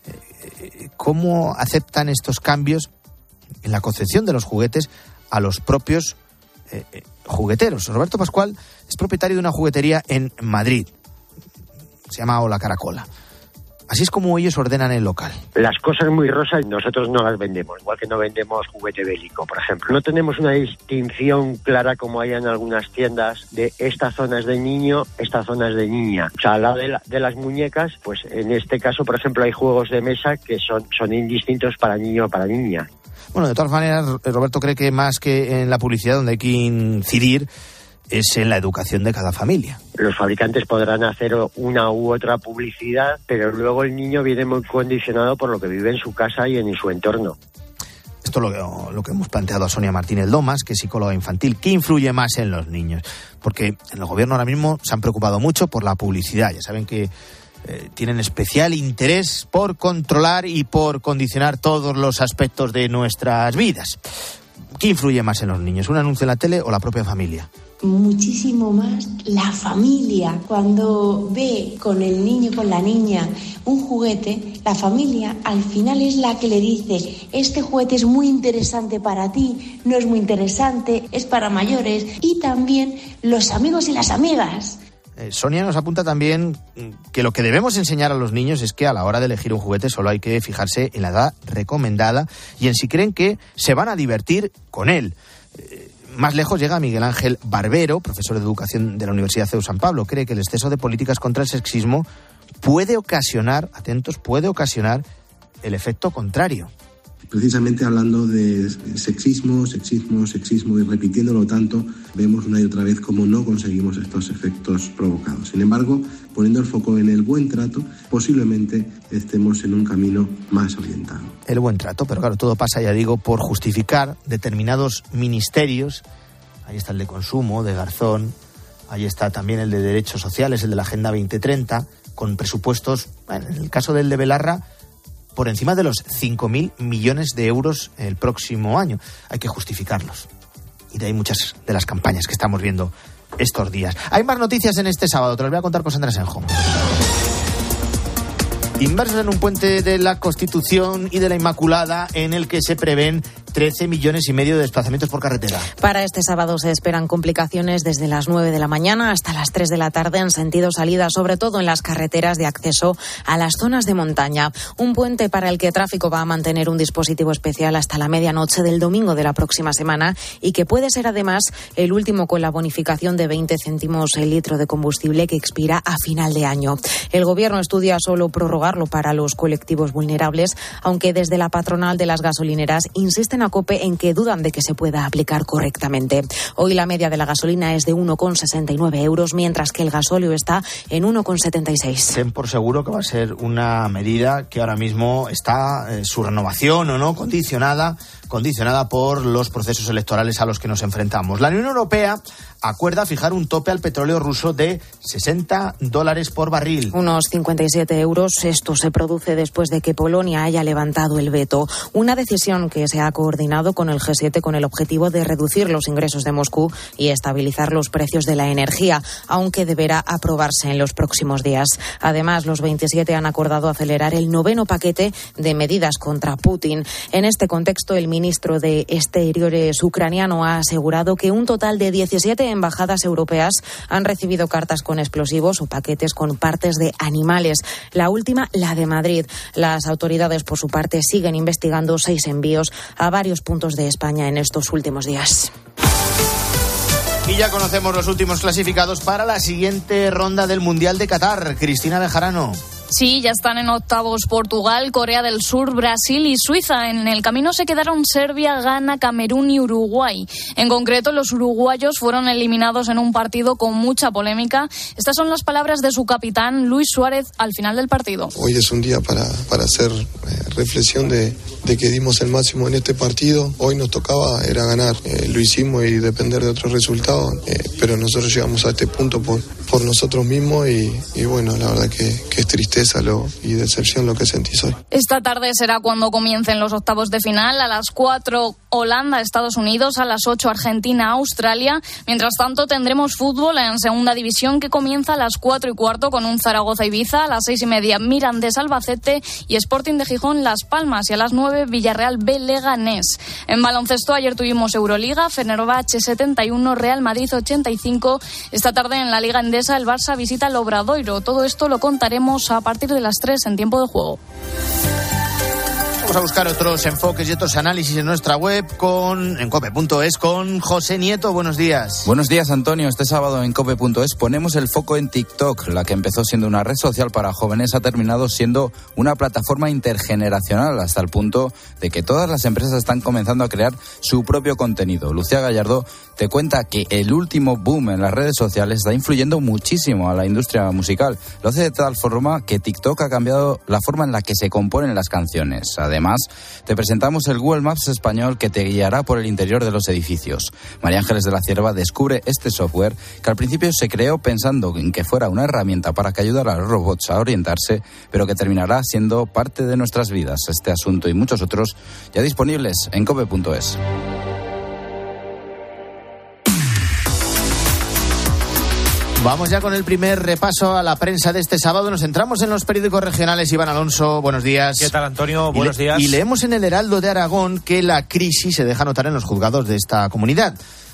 ¿cómo aceptan estos cambios en la concepción de los juguetes a los propios eh, jugueteros? Roberto Pascual es propietario de una juguetería en Madrid. Se llama Hola Caracola. Así es como ellos ordenan el local. Las cosas muy rosas nosotros no las vendemos, igual que no vendemos juguete bélico, por ejemplo. No tenemos una distinción clara como hay en algunas tiendas de esta zona es de niño, esta zona es de niña. O sea, al lado de, la, de las muñecas, pues en este caso, por ejemplo, hay juegos de mesa que son, son indistintos para niño o para niña. Bueno, de todas maneras, Roberto cree que más que en la publicidad donde hay que incidir es en la educación de cada familia. Los fabricantes podrán hacer una u otra publicidad, pero luego el niño viene muy condicionado por lo que vive en su casa y en su entorno. Esto es lo, lo que hemos planteado a Sonia Martínez Lomas, que es psicóloga infantil. ¿Qué influye más en los niños? Porque en el gobierno ahora mismo se han preocupado mucho por la publicidad. Ya saben que eh, tienen especial interés por controlar y por condicionar todos los aspectos de nuestras vidas. ¿Qué influye más en los niños? ¿Un anuncio en la tele o la propia familia? Muchísimo más la familia. Cuando ve con el niño, con la niña, un juguete, la familia al final es la que le dice: este juguete es muy interesante para ti, no es muy interesante, es para mayores. Y también los amigos y las amigas. Eh, Sonia nos apunta también que lo que debemos enseñar a los niños es que a la hora de elegir un juguete solo hay que fijarse en la edad recomendada y en si creen que se van a divertir con él. Eh, Más lejos llega Miguel Ángel Barbero, profesor de educación de la Universidad C E U San Pablo. Cree que el exceso de políticas contra el sexismo puede ocasionar, atentos, puede ocasionar el efecto contrario. Precisamente hablando de sexismo, sexismo, sexismo y repitiéndolo tanto, vemos una y otra vez cómo no conseguimos estos efectos provocados. Sin embargo, poniendo el foco en el buen trato, posiblemente estemos en un camino más orientado. El buen trato, pero claro, todo pasa, ya digo, por justificar determinados ministerios. Ahí está el de consumo, de Garzón, ahí está también el de derechos sociales, el de la Agenda veinte treinta, con presupuestos, bueno, en el caso del de Belarra, por encima de los cinco mil millones de euros el próximo año. Hay que justificarlos. Y de ahí muchas de las campañas que estamos viendo estos días. Hay más noticias en este sábado, te las voy a contar con Sandra Senjo. Inmersos en un puente de la Constitución y de la Inmaculada en el que se prevén trece millones y medio de desplazamientos por carretera. Para este sábado se esperan complicaciones desde las nueve de la mañana hasta las tres de la tarde en sentido salida, sobre todo en las carreteras de acceso a las zonas de montaña. Un puente para el que tráfico va a mantener un dispositivo especial hasta la medianoche del domingo de la próxima semana y que puede ser además el último con la bonificación de veinte céntimos el litro de combustible que expira a final de año. El Gobierno estudia solo prorrogarlo para los colectivos vulnerables, aunque desde la patronal de las gasolineras insisten a COPE en que dudan de que se pueda aplicar correctamente. Hoy la media de la gasolina es de uno coma sesenta y nueve euros, mientras que el gasóleo está en uno coma setenta y seis. Ten por seguro que va a ser una medida que ahora mismo está, eh, su renovación o no, condicionada, condicionada por los procesos electorales a los que nos enfrentamos. La Unión Europea acuerda fijar un tope al petróleo ruso de sesenta dólares por barril. Unos cincuenta y siete euros. Esto se produce después de que Polonia haya levantado el veto. Una decisión que se ha coordinado con el G siete con el objetivo de reducir los ingresos de Moscú y estabilizar los precios de la energía, aunque deberá aprobarse en los próximos días. Además, los veintisiete han acordado acelerar el noveno paquete de medidas contra Putin. En este contexto, el ministro de Exteriores ucraniano ha asegurado que un total de diecisiete embajadas europeas han recibido cartas con explosivos o paquetes con partes de animales. La última, la de Madrid. Las autoridades, por su parte, siguen investigando seis envíos a varios puntos de España en estos últimos días. Y ya conocemos los últimos clasificados para la siguiente ronda del Mundial de Qatar. Cristina Bejarano. Sí, ya están en octavos Portugal, Corea del Sur, Brasil y Suiza. En el camino se quedaron Serbia, Ghana, Camerún y Uruguay. En concreto, los uruguayos fueron eliminados en un partido con mucha polémica. Estas son las palabras de su capitán, Luis Suárez, al final del partido. Hoy es un día para, para hacer eh, reflexión de, de que dimos el máximo en este partido. Hoy nos tocaba, era ganar. Eh, lo hicimos y depender de otros resultados, eh, pero nosotros llegamos a este punto por, por nosotros mismos y, y bueno, la verdad que, que es tristeza lo, y decepción lo que sentís hoy. Esta tarde será cuando comiencen los octavos de final. A las cuatro Holanda, Estados Unidos, a las ocho Argentina, Australia. Mientras tanto tendremos fútbol en segunda división que comienza a las cuatro y cuarto con un Zaragoza Ibiza, a las seis y media Mirandés Albacete y Sporting de Gijón Las Palmas y a las nueve Villarreal B Leganés. En baloncesto ayer tuvimos Euroliga, Fenerbahce setenta y uno, Real Madrid ochenta y cinco. Esta tarde en la Liga Endesa el Barça visita el Obradoiro. Todo esto lo contaremos a partir de las tres en tiempo de juego. Vamos a buscar otros enfoques y otros análisis en nuestra web con en cope punto es con José Nieto. Buenos días. Buenos días, Antonio. Este sábado en cope punto es ponemos el foco en TikTok. La que empezó siendo una red social para jóvenes ha terminado siendo una plataforma intergeneracional hasta el punto de que todas las empresas están comenzando a crear su propio contenido. Lucía Gallardo te cuenta que el último boom en las redes sociales está influyendo muchísimo a la industria musical. Lo hace de tal forma que TikTok ha cambiado la forma en la que se componen las canciones. Además, te presentamos el Google Maps español que te guiará por el interior de los edificios. María Ángeles de la Cierva descubre este software que al principio se creó pensando en que fuera una herramienta para que ayudara a los robots a orientarse, pero que terminará siendo parte de nuestras vidas. Este asunto y muchos otros ya disponibles en cope punto es. Vamos ya con el primer repaso a la prensa de este sábado. Nos centramos en los periódicos regionales. Iván Alonso, buenos días. ¿Qué tal, Antonio? Buenos días. Y leemos en el Heraldo de Aragón que la crisis se deja notar en los juzgados de esta comunidad.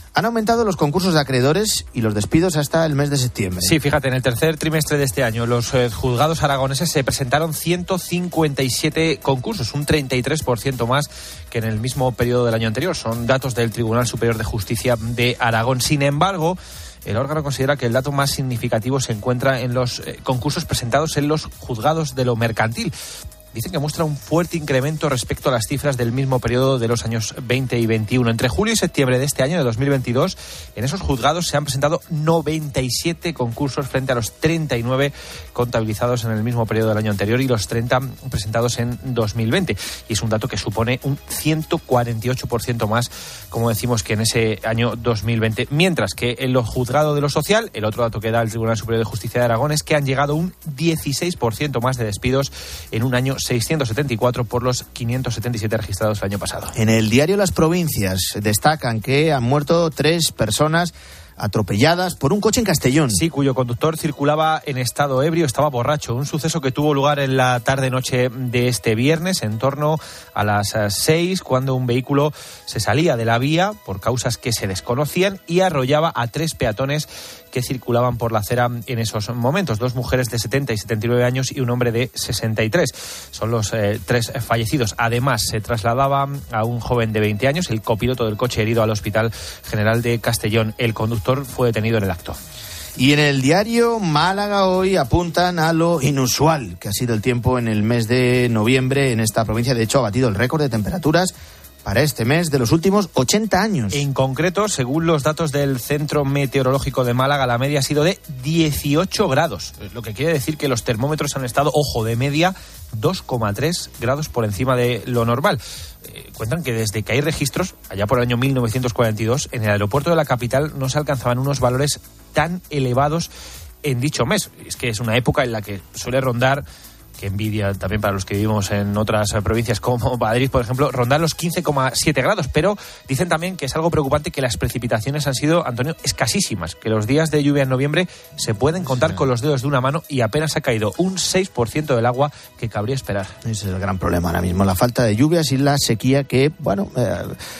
Han aumentado los concursos de acreedores y los despidos hasta el mes de septiembre. Sí, fíjate, en el tercer trimestre de este año los eh, juzgados aragoneses se presentaron ciento cincuenta y siete concursos, un treinta y tres por ciento más que en el mismo periodo del año anterior. Son datos del Tribunal Superior de Justicia de Aragón. Sin embargo, el órgano considera que el dato más significativo se encuentra en los eh, concursos presentados en los juzgados de lo mercantil. Dicen que muestra un fuerte incremento respecto a las cifras del mismo periodo de los años veinte y veintiuno. Entre julio y septiembre de este año, de dos mil veintidós, en esos juzgados se han presentado noventa y siete concursos frente a los treinta y nueve contabilizados en el mismo periodo del año anterior y los treinta presentados en dos mil veinte. Y es un dato que supone un ciento cuarenta y ocho por ciento más, como decimos, que en ese año dos mil veinte. Mientras que en los juzgados de lo social, el otro dato que da el Tribunal Superior de Justicia de Aragón es que han llegado un dieciséis por ciento más de despidos en un año seiscientos setenta y cuatro por los quinientos setenta y siete registrados el año pasado. En el diario Las Provincias destacan que han muerto tres personas atropelladas por un coche en Castellón. Sí, cuyo conductor circulaba en estado ebrio, estaba borracho. Un suceso que tuvo lugar en la tarde-noche de este viernes, en torno a las seis, cuando un vehículo se salía de la vía por causas que se desconocían y arrollaba a tres peatones que circulaban por la acera en esos momentos. Dos mujeres de setenta y setenta y nueve años y un hombre de sesenta y tres. Son los eh, tres fallecidos. Además, se trasladaba a un joven de veinte años, el copiloto del coche, herido al Hospital General de Castellón. El conductor fue detenido en el acto. Y en el diario Málaga hoy apuntan a lo inusual que ha sido el tiempo en el mes de noviembre en esta provincia. De hecho, ha batido el récord de temperaturas para este mes de los últimos ochenta años. En concreto, según los datos del Centro Meteorológico de Málaga, la media ha sido de dieciocho grados, lo que quiere decir que los termómetros han estado, ojo, de media dos coma tres grados por encima de lo normal. Eh, cuentan que desde que hay registros, allá por el año mil novecientos cuarenta y dos, en el aeropuerto de la capital no se alcanzaban unos valores tan elevados en dicho mes. Es que es una época en la que suele rondar, que envidia también para los que vivimos en otras provincias como Madrid, por ejemplo, rondar los quince coma siete grados, pero dicen también que es algo preocupante que las precipitaciones han sido, Antonio, escasísimas, que los días de lluvia en noviembre se pueden contar sí. con los dedos de una mano y apenas ha caído un seis por ciento del agua que cabría esperar. Ese es el gran problema ahora mismo, la falta de lluvias y la sequía que, bueno, eh,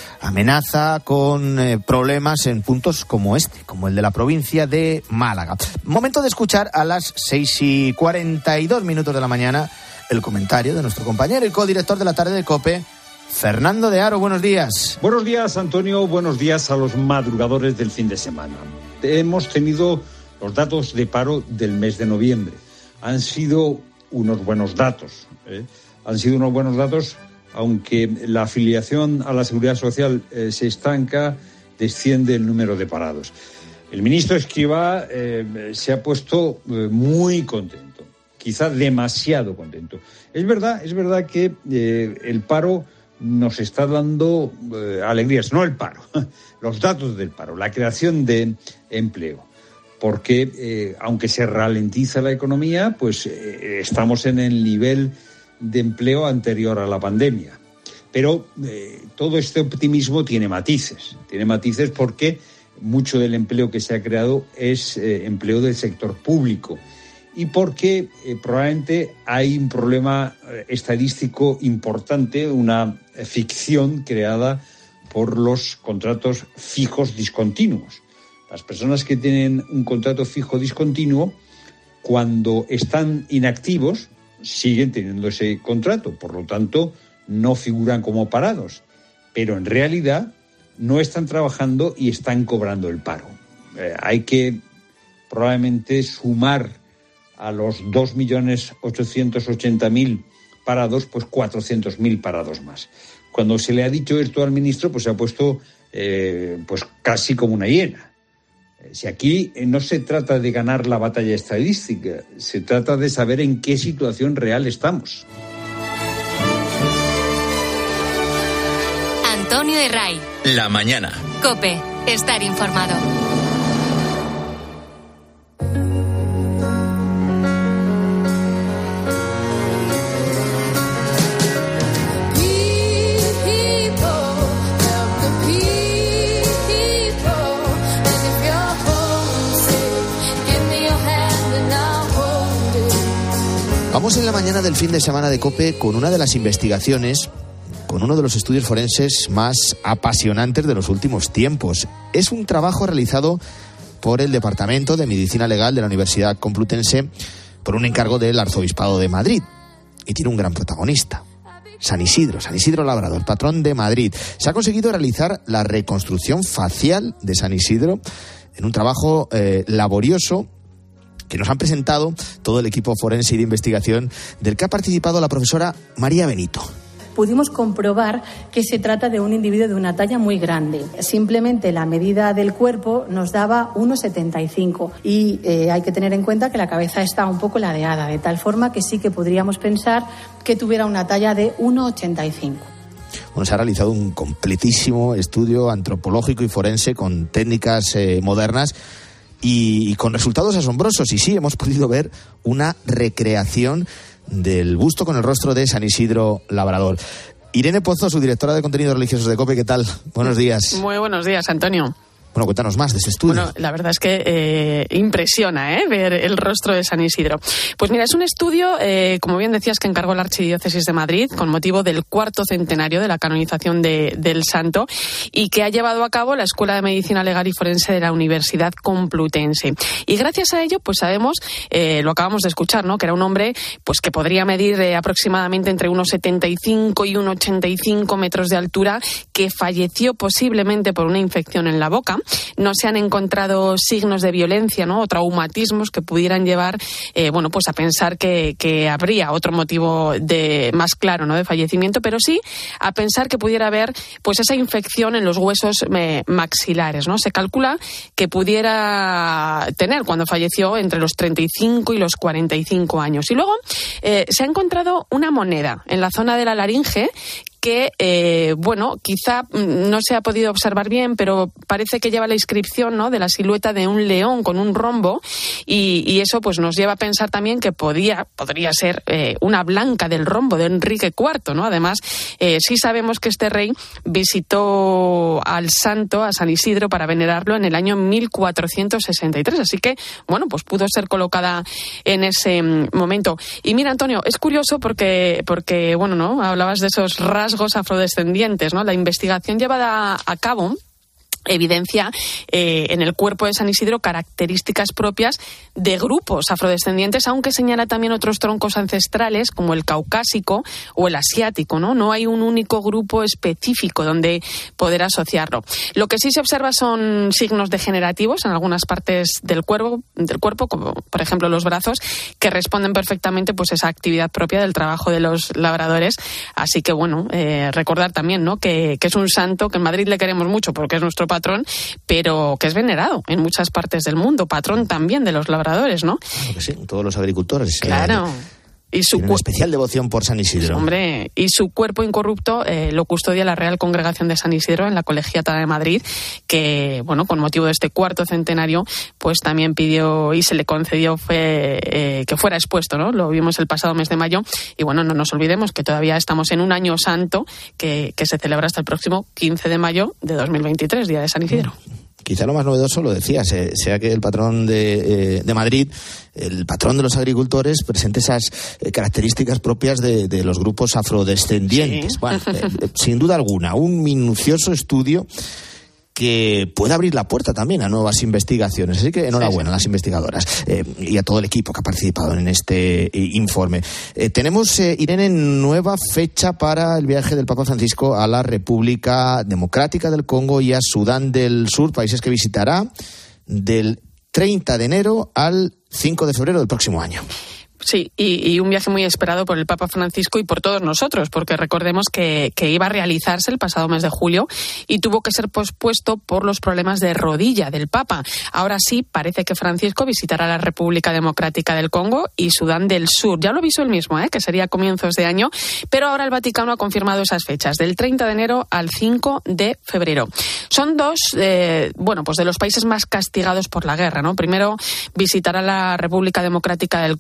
amenaza con eh, problemas en puntos como este, como el de la provincia de Málaga. Momento de escuchar a las seis y cuarenta y dos minutos de la mañana el comentario de nuestro compañero y codirector de la tarde de COPE, Fernando de Aro. Buenos días. Buenos días, Antonio. Buenos días a los madrugadores del fin de semana. Hemos tenido los datos de paro del mes de noviembre. Han sido unos buenos datos. ¿eh? Han sido unos buenos datos, aunque la afiliación a la Seguridad Social eh, se estanca, desciende el número de parados. El ministro Escrivá eh, se ha puesto eh, muy contento. Quizá demasiado contento. Es verdad, es verdad que eh, el paro nos está dando eh, alegrías, no el paro, los datos del paro, la creación de empleo, porque eh, aunque se ralentiza la economía, pues eh, estamos en el nivel de empleo anterior a la pandemia. Pero eh, todo este optimismo tiene matices, tiene matices porque mucho del empleo que se ha creado es eh, empleo del sector público. Y porque eh, probablemente hay un problema eh, estadístico importante, una eh, ficción creada por los contratos fijos discontinuos. Las personas que tienen un contrato fijo discontinuo, cuando están inactivos, siguen teniendo ese contrato, por lo tanto, no figuran como parados, pero en realidad no están trabajando y están cobrando el paro. Eh, hay que probablemente sumar a los dos millones ochocientos ochenta mil parados, pues cuatrocientos mil parados más. Cuando se le ha dicho esto al ministro, pues se ha puesto eh, pues casi como una hiena. Si aquí no se trata de ganar la batalla estadística, se trata de saber en qué situación real estamos. Antonio de Ray. La mañana. COPE. Estar informado. Vamos en la mañana del fin de semana de COPE con una de las investigaciones con uno de los estudios forenses más apasionantes de los últimos tiempos. Es un trabajo realizado por el Departamento de Medicina Legal de la Universidad Complutense por un encargo del Arzobispado de Madrid. Y tiene un gran protagonista, San Isidro, San Isidro Labrador, patrón de Madrid. Se ha conseguido realizar la reconstrucción facial de San Isidro en un trabajo eh, laborioso que nos han presentado todo el equipo forense y de investigación del que ha participado la profesora María Benito. Pudimos comprobar que se trata de un individuo de una talla muy grande. Simplemente la medida del cuerpo nos daba uno setenta y cinco y eh, hay que tener en cuenta que la cabeza está un poco ladeada, de tal forma que sí que podríamos pensar que tuviera una talla de uno ochenta y cinco. Bueno, se ha realizado un completísimo estudio antropológico y forense con técnicas eh, modernas y, y con resultados asombrosos. Y sí, hemos podido ver una recreación del busto con el rostro de San Isidro Labrador. Irene Pozo, su directora de contenidos religiosos de COPE, ¿qué tal? Buenos días. Muy buenos días, Antonio. Bueno, cuéntanos más de ese estudio. Bueno, la verdad es que eh, impresiona ¿eh? ver el rostro de San Isidro. Pues mira, es un estudio, eh, como bien decías, que encargó la Archidiócesis de Madrid con motivo del cuarto centenario de la canonización de, del santo y que ha llevado a cabo la Escuela de Medicina Legal y Forense de la Universidad Complutense. Y gracias a ello, pues sabemos, eh, lo acabamos de escuchar, ¿no? Que era un hombre pues que podría medir eh, aproximadamente entre unos setenta y cinco y unos ochenta y cinco metros de altura, que falleció posiblemente por una infección en la boca. No se han encontrado signos de violencia, ¿no? O traumatismos que pudieran llevar, eh, bueno, pues a pensar que, que habría otro motivo de más claro, ¿no? De fallecimiento, pero sí a pensar que pudiera haber, pues esa infección en los huesos eh, maxilares, ¿no? Se calcula que pudiera tener cuando falleció entre los treinta y cinco y los cuarenta y cinco años. Y luego eh, se ha encontrado una moneda en la zona de la laringe que, eh, bueno, quizá no se ha podido observar bien, pero parece que lleva la inscripción, ¿no?, de la silueta de un león con un rombo, y, y eso pues nos lleva a pensar también que podía, podría ser eh, una blanca del rombo de Enrique cuarto, ¿no? Además, eh, sí sabemos que este rey visitó al santo, a San Isidro, para venerarlo en el año mil cuatrocientos sesenta y tres, así que, bueno, pues pudo ser colocada en ese momento. Y mira, Antonio, es curioso porque, porque bueno, ¿no?, hablabas de esos rasgos afrodescendientes, ¿no? La investigación llevada a cabo evidencia eh, en el cuerpo de San Isidro características propias de grupos afrodescendientes, aunque señala también otros troncos ancestrales como el caucásico o el asiático, ¿no? No hay un único grupo específico donde poder asociarlo. Lo que sí se observa son signos degenerativos en algunas partes del cuerpo, del cuerpo, como por ejemplo los brazos, que responden perfectamente pues a esa actividad propia del trabajo de los labradores. Así que bueno, eh, recordar también, ¿no?, que, que es un santo que en Madrid le queremos mucho porque es nuestro patrón, pero que es venerado en muchas partes del mundo, patrón también de los labradores, ¿no? Claro que sí, todos los agricultores. Claro. Eh, y su cu- especial devoción por San Isidro. Hombre, y su cuerpo incorrupto eh, lo custodia la Real Congregación de San Isidro en la Colegiata de Madrid, que, bueno, con motivo de este cuarto centenario, pues también pidió y se le concedió fue, eh, que fuera expuesto, ¿no? Lo vimos el pasado mes de mayo, y bueno, no nos olvidemos que todavía estamos en un año santo que, que se celebra hasta el próximo quince de mayo de dos mil veintitrés, Día de San Isidro. Quizá lo más novedoso, lo decías, sea que el patrón de, eh, de Madrid, el patrón de los agricultores, presente esas eh, características propias de, de los grupos afrodescendientes. Sí. Bueno, eh, sin duda alguna, un minucioso estudio que puede abrir la puerta también a nuevas investigaciones. Así que enhorabuena sí, sí. a las investigadoras eh, y a todo el equipo que ha participado en este eh, informe. Eh, tenemos, eh, Irene, nueva fecha para el viaje del Papa Francisco a la República Democrática del Congo y a Sudán del Sur, países que visitará del treinta de enero al cinco de febrero del próximo año. Sí, y, y un viaje muy esperado por el Papa Francisco y por todos nosotros, porque recordemos que, que iba a realizarse el pasado mes de julio y tuvo que ser pospuesto por los problemas de rodilla del Papa. Ahora sí, parece que Francisco visitará la República Democrática del Congo y Sudán del Sur. Ya lo avisó él mismo, ¿eh? que sería a comienzos de año, pero ahora el Vaticano ha confirmado esas fechas, del treinta de enero al cinco de febrero. Son dos, eh, bueno, pues de los países más castigados por la guerra, ¿no? Primero visitará la República Democrática del Congo,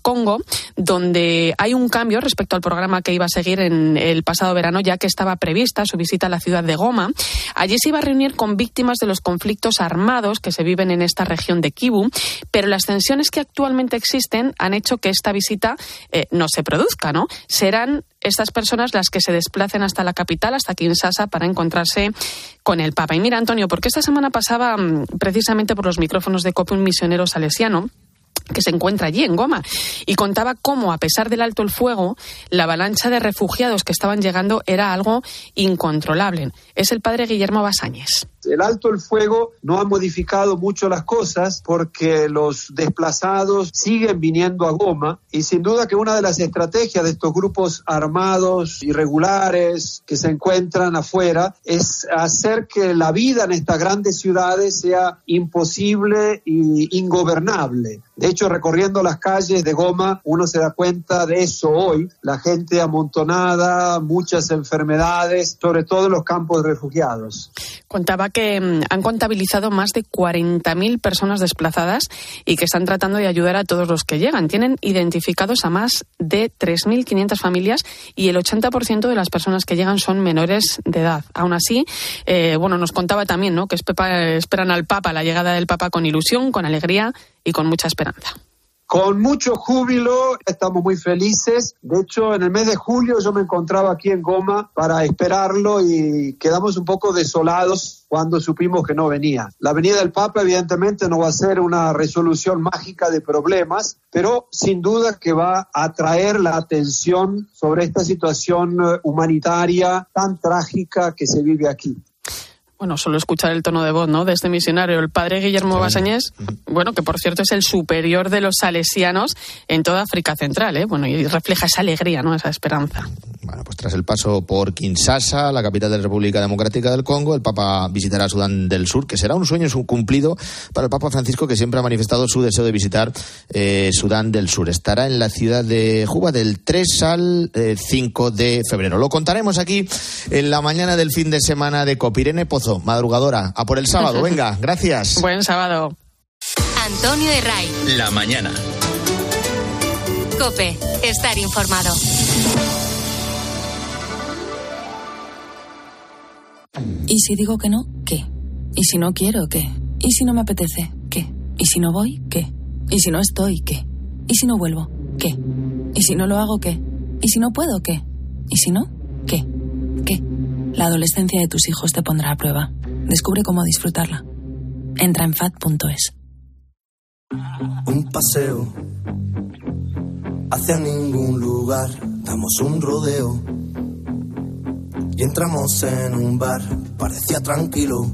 donde hay un cambio respecto al programa que iba a seguir en el pasado verano, ya que estaba prevista su visita a la ciudad de Goma. Allí se iba a reunir con víctimas de los conflictos armados que se viven en esta región de Kivu, pero las tensiones que actualmente existen han hecho que esta visita eh, no se produzca, ¿no? Serán estas personas las que se desplacen hasta la capital, hasta Kinshasa, para encontrarse con el Papa. Y mira, Antonio, porque esta semana pasaba precisamente por los micrófonos de COPE un misionero salesiano que se encuentra allí en Goma y contaba cómo, a pesar del alto el fuego, la avalancha de refugiados que estaban llegando era algo incontrolable. Es el padre Guillermo Basáñez. El alto el fuego no ha modificado mucho las cosas porque los desplazados siguen viniendo a Goma, y sin duda que una de las estrategias de estos grupos armados irregulares que se encuentran afuera es hacer que la vida en estas grandes ciudades sea imposible e ingobernable. De hecho, recorriendo las calles de Goma, uno se da cuenta de eso hoy. La gente amontonada, muchas enfermedades, sobre todo en los campos de refugiados. Contaba que han contabilizado más de cuarenta mil personas desplazadas y que están tratando de ayudar a todos los que llegan. Tienen identificados a más de tres mil quinientas familias y el ochenta por ciento de las personas que llegan son menores de edad. Aún así, eh, bueno, nos contaba también, ¿no?, que esperan al Papa, la llegada del Papa, con ilusión, con alegría y con mucha esperanza. Con mucho júbilo, estamos muy felices. De hecho, en el mes de julio yo me encontraba aquí en Goma para esperarlo y quedamos un poco desolados cuando supimos que no venía. La venida del Papa evidentemente no va a ser una resolución mágica de problemas, pero sin duda que va a atraer la atención sobre esta situación humanitaria tan trágica que se vive aquí. Bueno, solo escuchar el tono de voz, ¿no?, de este misionario, el padre Guillermo Basáñez, bueno, que por cierto es el superior de los salesianos en toda África Central, ¿eh? Bueno, y refleja esa alegría, ¿no?, esa esperanza. Bueno, pues tras el paso por Kinshasa, la capital de la República Democrática del Congo, el Papa visitará Sudán del Sur, que será un sueño cumplido para el Papa Francisco, que siempre ha manifestado su deseo de visitar eh, Sudán del Sur. Estará en la ciudad de Juba del tres al cinco de febrero. Lo contaremos aquí en la mañana del fin de semana de COPE. Irene Pozo, madrugadora, a por el sábado. Venga, gracias. Buen sábado. Antonio Herray. La mañana. COPE, estar informado. ¿Y si digo que no? ¿Qué? ¿Y si no quiero? ¿Qué? ¿Y si no me apetece? ¿Qué? ¿Y si no voy? ¿Qué? ¿Y si no estoy? ¿Qué? ¿Y si no vuelvo? ¿Qué? ¿Y si no lo hago? ¿Qué? ¿Y si no puedo? ¿Qué? ¿Y si no? ¿Qué? ¿Qué? La adolescencia de tus hijos te pondrá a prueba. Descubre cómo disfrutarla. Entra en fat punto es. Un paseo hacia ningún lugar, damos un rodeo y entramos en un bar, parecía tranquilo,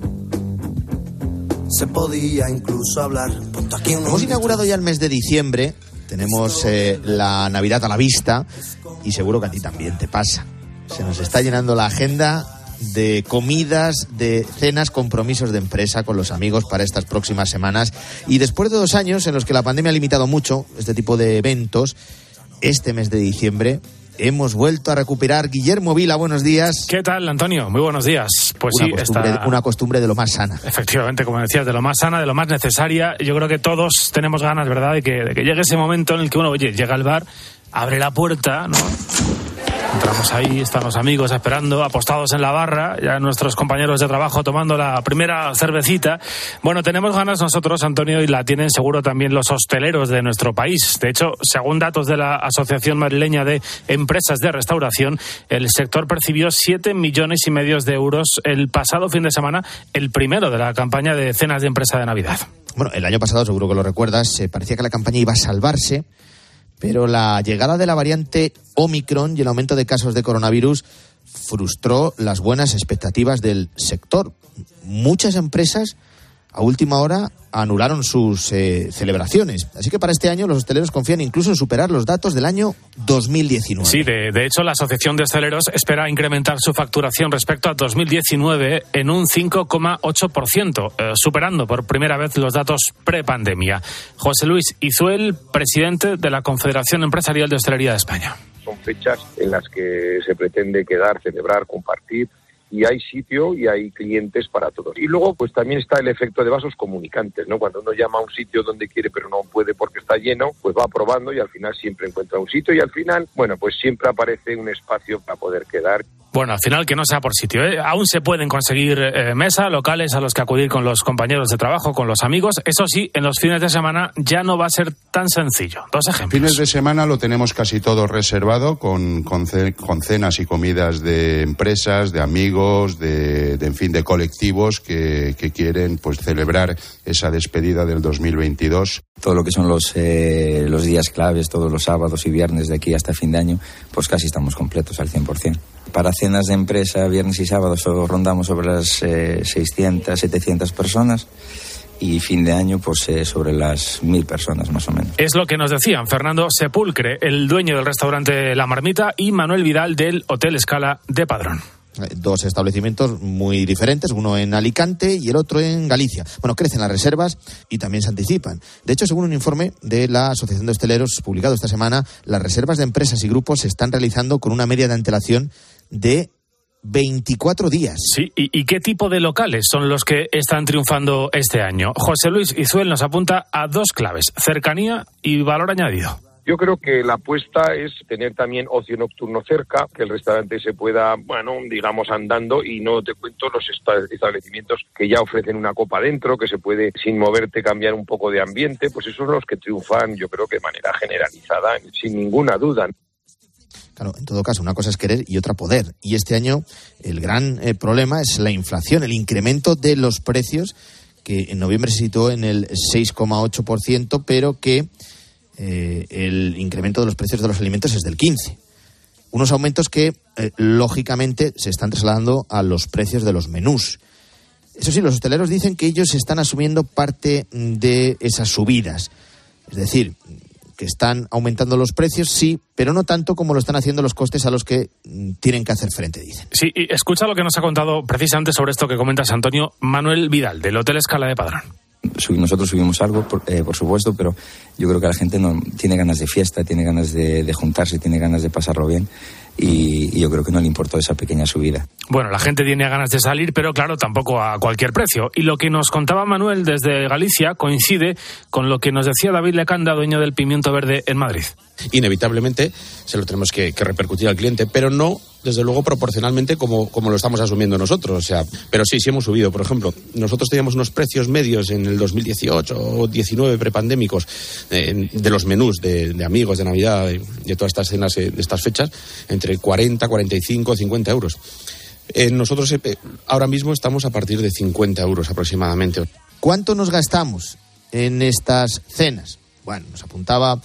se podía incluso hablar. Aquí hemos inaugurado ya el mes de diciembre, tenemos eh, la Navidad a la vista y seguro que a ti también te pasa. Se nos está llenando la agenda de comidas, de cenas, compromisos de empresa con los amigos para estas próximas semanas. Y después de dos años en los que la pandemia ha limitado mucho este tipo de eventos, este mes de diciembre hemos vuelto a recuperar. Guillermo Vila, buenos días. ¿Qué tal, Antonio? Muy buenos días. Pues una sí, costumbre, está... una costumbre de lo más sana. Efectivamente, como decías, de lo más sana, de lo más necesaria. Yo creo que todos tenemos ganas, ¿verdad?, de que, de que llegue ese momento en el que uno, oye, llega al bar, abre la puerta, ¿no? Entramos ahí, están los amigos esperando, apostados en la barra, ya nuestros compañeros de trabajo tomando la primera cervecita. Bueno, tenemos ganas nosotros, Antonio, y la tienen seguro también los hosteleros de nuestro país. De hecho, según datos de la Asociación Madrileña de Empresas de Restauración, el sector percibió siete millones y medio de euros el pasado fin de semana, el primero de la campaña de cenas de empresa de Navidad. Bueno, el año pasado, seguro que lo recuerdas, eh, parecía que la campaña iba a salvarse, pero la llegada de la variante Omicron y el aumento de casos de coronavirus frustró las buenas expectativas del sector. Muchas empresas a última hora anularon sus eh, celebraciones. Así que para este año los hosteleros confían incluso en superar los datos del año dos mil diecinueve. Sí, de, de hecho la Asociación de Hosteleros espera incrementar su facturación respecto a dos mil diecinueve en un cinco coma ocho por ciento, eh, superando por primera vez los datos prepandemia. José Luis Izuel, presidente de la Confederación Empresarial de Hostelería de España. Son fechas en las que se pretende quedar, celebrar, compartir y hay sitio y hay clientes para todos. Y luego pues también está el efecto de vasos comunicantes, ¿no? Cuando uno llama a un sitio donde quiere pero no puede porque está lleno, pues va probando y al final siempre encuentra un sitio y al final, bueno, pues siempre aparece un espacio para poder quedar. Bueno, al final que no sea por sitio, ¿eh? Aún se pueden conseguir eh, mesa, locales a los que acudir con los compañeros de trabajo, con los amigos. Eso sí, en los fines de semana ya no va a ser tan sencillo. Dos ejemplos. Fines de semana lo tenemos casi todo reservado con, con, con cenas y comidas de empresas, de amigos, de, de en fin, de colectivos que, que quieren pues celebrar esa despedida del dos mil veintidós. Todo lo que son los, eh, los días claves, todos los sábados y viernes de aquí hasta fin de año, pues casi estamos completos al cien por ciento. Para cenas de empresa, viernes y sábados, solo rondamos sobre las eh, seiscientas, setecientas personas. Y fin de año, pues eh, sobre las mil personas más o menos. Es lo que nos decían Fernando Sepulcre, el dueño del restaurante La Marmita, y Manuel Vidal del Hotel Escala de Padrón. Dos establecimientos muy diferentes, uno en Alicante y el otro en Galicia. Bueno, crecen las reservas y también se anticipan. De hecho, según un informe de la Asociación de Hosteleros publicado esta semana, las reservas de empresas y grupos se están realizando con una media de antelación de veinticuatro días. Sí, ¿y, y qué tipo de locales son los que están triunfando este año? José Luis Izuel nos apunta a dos claves: cercanía y valor añadido. Yo creo que la apuesta es tener también ocio nocturno cerca, que el restaurante se pueda, bueno, digamos, andando, y no te cuento los establecimientos que ya ofrecen una copa dentro, que se puede, sin moverte, cambiar un poco de ambiente. Pues esos son los que triunfan, yo creo que de manera generalizada, sin ninguna duda. Claro, en todo caso, una cosa es querer y otra poder. Y este año el gran eh, problema es la inflación, el incremento de los precios, que en noviembre se situó en el seis coma ocho por ciento, pero que eh, el incremento de los precios de los alimentos es del quince por ciento. Unos aumentos que, eh, lógicamente, se están trasladando a los precios de los menús. Eso sí, los hosteleros dicen que ellos están asumiendo parte de esas subidas. Es decir, que están aumentando los precios, sí, pero no tanto como lo están haciendo los costes a los que tienen que hacer frente, dicen. Sí, y escucha lo que nos ha contado precisamente sobre esto que comentas, Antonio, Manuel Vidal, del Hotel Escala de Padrón. Nosotros subimos algo, por, eh, por supuesto, pero yo creo que la gente no tiene ganas de fiesta, tiene ganas de, de juntarse, tiene ganas de pasarlo bien. Y, y yo creo que no le importó esa pequeña subida. Bueno, la gente tiene ganas de salir, pero claro, tampoco a cualquier precio. Y lo que nos contaba Manuel desde Galicia coincide con lo que nos decía David Lecanda, dueño del Pimiento Verde en Madrid. Inevitablemente se lo tenemos que, que repercutir al cliente, pero no, desde luego, proporcionalmente como, como lo estamos asumiendo nosotros. O sea, pero sí, sí hemos subido. Por ejemplo, nosotros teníamos unos precios medios en el dos mil dieciocho o diecinueve prepandémicos eh, de los menús de, de amigos, de Navidad, de, de todas estas cenas, eh, de estas fechas, entre cuarenta, cuarenta y cinco, cincuenta euros. Eh, nosotros eh, ahora mismo estamos a partir de cincuenta euros aproximadamente. ¿Cuánto nos gastamos en estas cenas? Bueno, nos apuntaba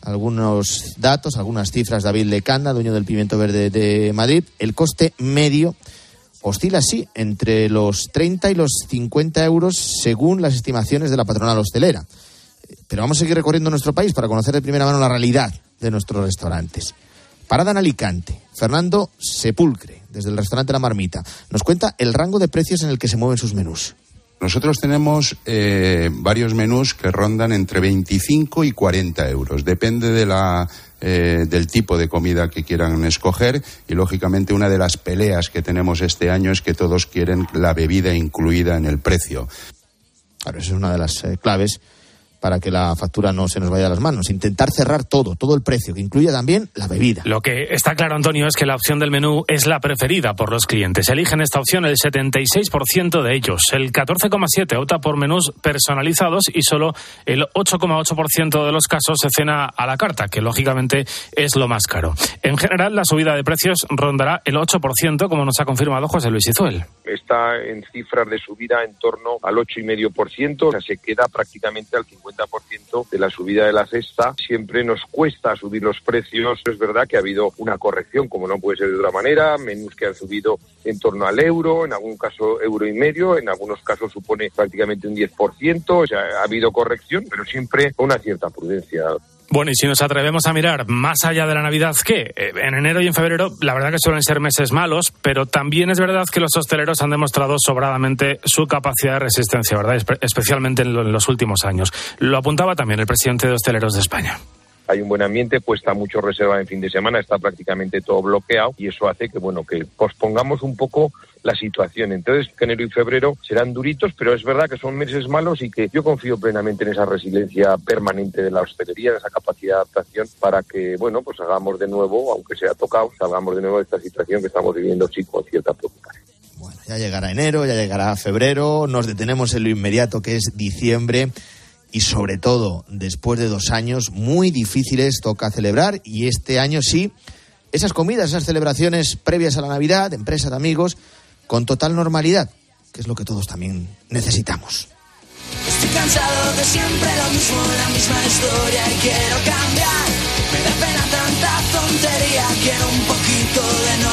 algunos datos, algunas cifras David Lecanda, dueño del Pimiento Verde de Madrid. El coste medio oscila así entre los treinta y los cincuenta euros según las estimaciones de la patronal hostelera. Pero vamos a seguir recorriendo nuestro país para conocer de primera mano la realidad de nuestros restaurantes. Parada en Alicante, Fernando Sepulcre, desde el restaurante La Marmita, nos cuenta el rango de precios en el que se mueven sus menús. Nosotros tenemos eh, varios menús que rondan entre veinticinco y cuarenta euros. Depende de la, eh, del tipo de comida que quieran escoger y, lógicamente, una de las peleas que tenemos este año es que todos quieren la bebida incluida en el precio. Claro, esa es una de las eh, claves para que la factura no se nos vaya a las manos. Intentar cerrar todo, todo el precio, que incluya también la bebida. Lo que está claro, Antonio, es que la opción del menú es la preferida por los clientes. Eligen esta opción el setenta y seis por ciento de ellos. El catorce coma siete por ciento opta por menús personalizados y solo el ocho coma ocho por ciento de los casos se cena a la carta, que lógicamente es lo más caro. En general, la subida de precios rondará el ocho por ciento, como nos ha confirmado José Luis Izuel. Está en cifras de subida en torno al ocho coma cinco por ciento, o sea, se queda prácticamente al cincuenta por ciento de la subida de la cesta. Siempre nos cuesta subir los precios. Es verdad que ha habido una corrección, como no puede ser de otra manera, menús que han subido en torno al euro, en algún caso euro y medio, en algunos casos supone prácticamente un diez por ciento, o sea, ha habido corrección, pero siempre con una cierta prudencia. Bueno, y si nos atrevemos a mirar más allá de la Navidad, ¿qué? En enero y en febrero, la verdad que suelen ser meses malos, pero también es verdad que los hosteleros han demostrado sobradamente su capacidad de resistencia, ¿verdad? Espe- especialmente en, lo, en los últimos años. Lo apuntaba también el presidente de Hosteleros de España. hay un buen ambiente, cuesta mucho reservar en fin de semana, está prácticamente todo bloqueado y eso hace que, bueno, que pospongamos un poco la situación. Entonces, enero y febrero serán duritos, pero es verdad que son meses malos y que yo confío plenamente en esa resiliencia permanente de la hostelería, en esa capacidad de adaptación para que, bueno, pues hagamos de nuevo, aunque sea tocado, salgamos de nuevo de esta situación que estamos viviendo, sí, con cierta preocupación. Bueno, ya llegará enero, ya llegará febrero, nos detenemos en lo inmediato que es diciembre y sobre todo, después de dos años muy difíciles, toca celebrar y este año sí, esas comidas, esas celebraciones previas a la Navidad, de empresa, de amigos, con total normalidad, que es lo que todos también necesitamos. Estoy cansado de siempre lo mismo, la misma historia y quiero cambiar. Me da pena tanta tontería, quiero un poquito de no